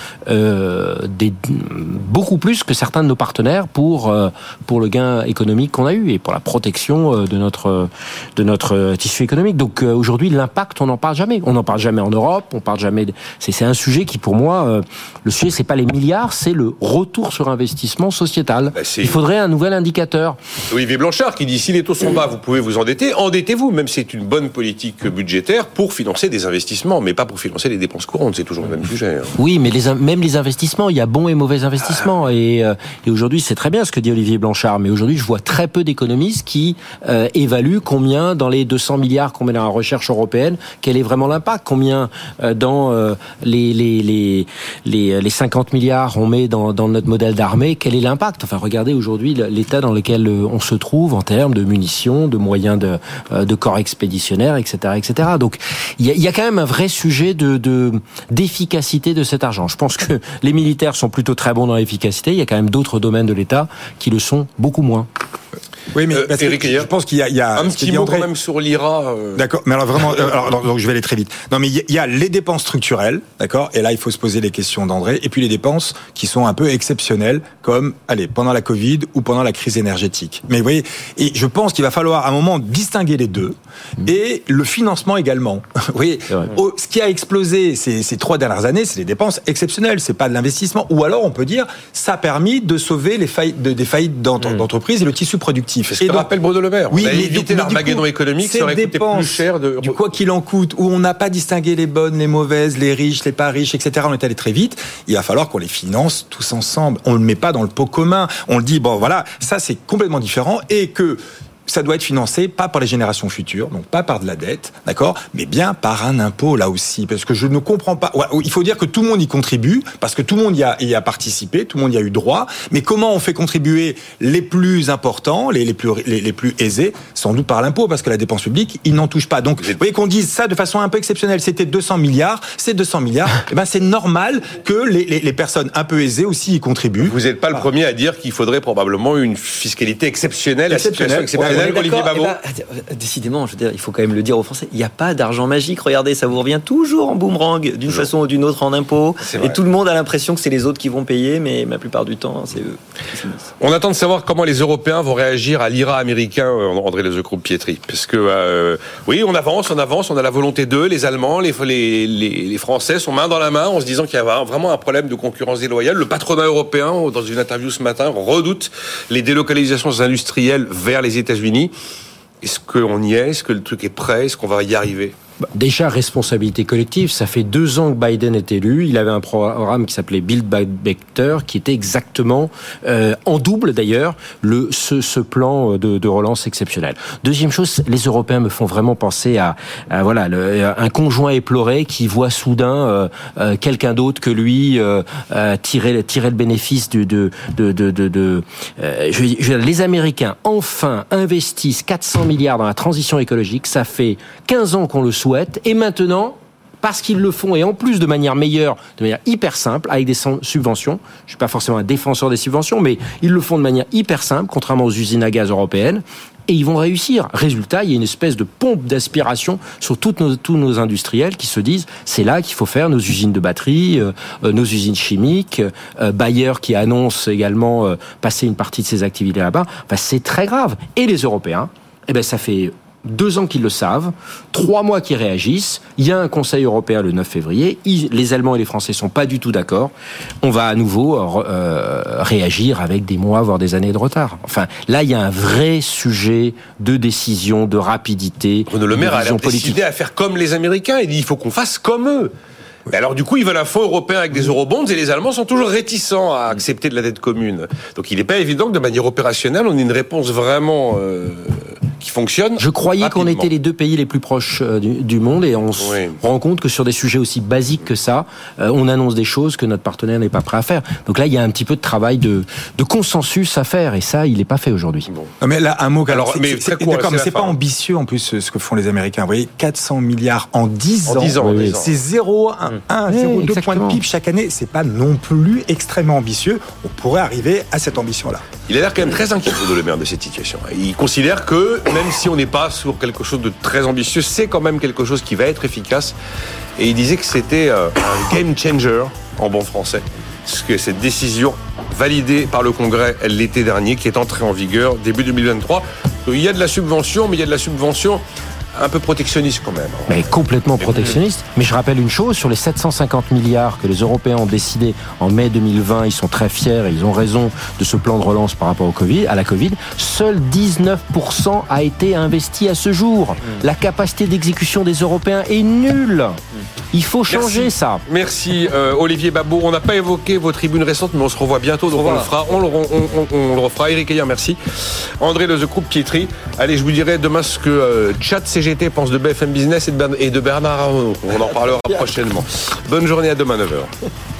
E: beaucoup plus que certains de nos partenaires pour le gain économique qu'on a eu et pour la protection de notre tissu économique. Donc aujourd'hui, l'impact, on n'en parle jamais. On n'en parle jamais en Europe. On parle jamais. C'est un sujet qui, pour moi, le sujet, c'est pas les milliards, c'est le retour sur investissement sociétal. Il faudrait un nouvel indicateur.
B: Olivier Blanchard qui dit si les taux sont bas, vous pouvez vous endetter. Endettez-vous, même si c'est une bonne politique budgétaire pour financer des investissements, mais pas pour financer les dépenses courantes. C'est toujours le même sujet.
E: Oui, mais même les investissements, il y a bons et mauvais investissements. Et aujourd'hui, c'est très bien ce que dit Olivier Blanchard, mais aujourd'hui, je vois très peu d'économistes qui évaluent combien dans les 200 milliards qu'on met dans la recherche européenne, quel est vraiment l'impact, combien dans les 50 milliards on met dans notre modèle d'armée, quel est l'impact. Enfin, regardez aujourd'hui l'état dans lequel on se trouve en termes de munitions, de moyens de corps expéditionnaires, etc., etc. Donc, il y a quand même un vrai sujet d'efficacité de cet argent. Je pense que les militaires sont plutôt très bons dans l'efficacité. Il y a quand même d'autres domaines de l'État qui le sont beaucoup moins.
D: Oui, mais Eric, je pense qu'il y a
B: un petit mot quand même sur l'IRA.
D: D'accord, mais alors vraiment, donc je vais aller très vite. Non, mais il y a les dépenses structurelles, d'accord, et là il faut se poser les questions d'André, et puis les dépenses qui sont un peu exceptionnelles, comme pendant la Covid ou pendant la crise énergétique. Mais vous voyez, et je pense qu'il va falloir à un moment distinguer les deux, et le financement également. Vous voyez, ce qui a explosé ces 3 dernières années, c'est les dépenses exceptionnelles, c'est pas de l'investissement, ou alors on peut dire ça a permis de sauver des faillites d'entreprises et le tissu productif.
B: C'est ce que rappelle Bruno Le Maire.
D: Oui,
B: on a évité l'Armageddon économique, ça aurait coûté plus cher
D: du quoi qu'il en coûte, où on n'a pas distingué les bonnes, les mauvaises, les riches, les pas riches, etc. On est allé très vite. Il va falloir qu'on les finance tous ensemble. On le met pas dans le pot commun. On le dit, bon voilà, ça c'est complètement différent et que ça doit être financé pas par les générations futures, donc pas par de la dette, d'accord, mais bien par un impôt là aussi, parce que je ne comprends pas. Ouais, il faut dire que tout le monde y contribue, parce que tout le monde y a participé, tout le monde y a eu droit. Mais comment on fait contribuer les plus importants, les plus aisés, sans doute par l'impôt, parce que la dépense publique, ils n'en touchent pas. Donc, vous voyez qu'on dise ça de façon un peu exceptionnelle. C'était 200 milliards, c'est 200 milliards. Eh ben, c'est normal que les personnes un peu aisées aussi y contribuent.
B: Vous n'êtes pas le premier à dire qu'il faudrait probablement une fiscalité exceptionnelle, exceptionnelle. Olivier Babot.
C: Décidément, je veux dire, il faut quand même le dire aux Français, il n'y a pas d'argent magique. Regardez, ça vous revient toujours en boomerang, d'une façon ou d'une autre en impôts. Et tout le monde a l'impression que c'est les autres qui vont payer, mais la plupart du temps, c'est eux.
B: On attend de savoir comment les Européens vont réagir à l'IRA américain, André Legros-Pietri. Parce que, oui, on avance, on a la volonté d'eux, les Allemands, les Français sont main dans la main en se disant qu'il y a vraiment un problème de concurrence déloyale. Le patronat européen, dans une interview ce matin, redoute les délocalisations industrielles vers les États-Unis. Est-ce qu'on y est ? Est-ce que le truc est prêt ? Est-ce qu'on va y arriver ?
E: Déjà, responsabilité collective, ça fait 2 ans que Biden est élu. Il avait un programme qui s'appelait Build Back Better, qui était exactement, en double d'ailleurs, ce plan de relance exceptionnel. Deuxième chose, les Européens me font vraiment penser à voilà, un conjoint éploré qui voit soudain quelqu'un d'autre que lui tirer le bénéfice les Américains enfin investissent 400 milliards dans la transition écologique. Ça fait 15 ans qu'on le souhaite. Et maintenant, parce qu'ils le font, et en plus de manière meilleure, de manière hyper simple, avec des subventions, je ne suis pas forcément un défenseur des subventions, mais ils le font de manière hyper simple, contrairement aux usines à gaz européennes, et ils vont réussir. Résultat, il y a une espèce de pompe d'aspiration sur tous nos industriels qui se disent, c'est là qu'il faut faire nos usines de batteries, nos usines chimiques, Bayer qui annonce également passer une partie de ses activités là-bas. Enfin, c'est très grave. Et les Européens, eh ben, ça fait 2 ans qu'ils le savent, 3 mois qu'ils réagissent. Il y a un Conseil européen le 9 février. Les Allemands et les Français sont pas du tout d'accord. On va à nouveau réagir avec des mois, voire des années de retard. Enfin, là, il y a un vrai sujet de décision, de rapidité.
B: Bruno Le Maire a l'air décidé à faire comme les Américains. Il dit il faut qu'on fasse comme eux. Et alors du coup, ils veulent un fonds européen avec des eurobonds et les Allemands sont toujours réticents à accepter de la dette commune. Donc il n'est pas évident que de manière opérationnelle, on ait une réponse vraiment qui fonctionne.
E: Je croyais rapidement qu'on était les 2 pays les plus proches du monde et on se rend compte que sur des sujets aussi basiques que ça, on annonce des choses que notre partenaire n'est pas prêt à faire. Donc là, il y a un petit peu de travail de consensus à faire et ça, il n'est pas fait aujourd'hui.
D: Bon. Non, mais là, un mot. Alors, d'accord, mais c'est pas ambitieux en plus ce que font les Américains. Vous voyez, 400 milliards en 10 ans. C'est 0,2 points de PIB chaque année. C'est pas non plus extrêmement ambitieux. On pourrait arriver à cette ambition-là.
B: Il a l'air quand même très inquiet, Bruno Le Maire, de cette situation. Il considère que même si on n'est pas sur quelque chose de très ambitieux, c'est quand même quelque chose qui va être efficace. Et il disait que c'était un game changer en bon français. Parce que cette décision validée par le Congrès l'été dernier, qui est entrée en vigueur début 2023. Il y a de la subvention, mais il y a de la subvention un peu protectionniste quand même.
E: Mais complètement protectionniste. Mais je rappelle une chose, sur les 750 milliards que les Européens ont décidé en mai 2020, ils sont très fiers et ils ont raison de ce plan de relance par rapport à la Covid, seul 19% a été investi à ce jour. La capacité d'exécution des Européens est nulle. Il faut changer ça.
B: Merci Olivier Babot. On n'a pas évoqué vos tribunes récentes, mais on se revoit bientôt, donc on le fera. On le refera. Eric Ayer, merci. André Lezecroupe-Pietri. Allez, je vous dirai demain ce que Chat CGT pense de BFM Business et de Bernard Arnault. On en parlera prochainement. Bonne journée, à demain 9h.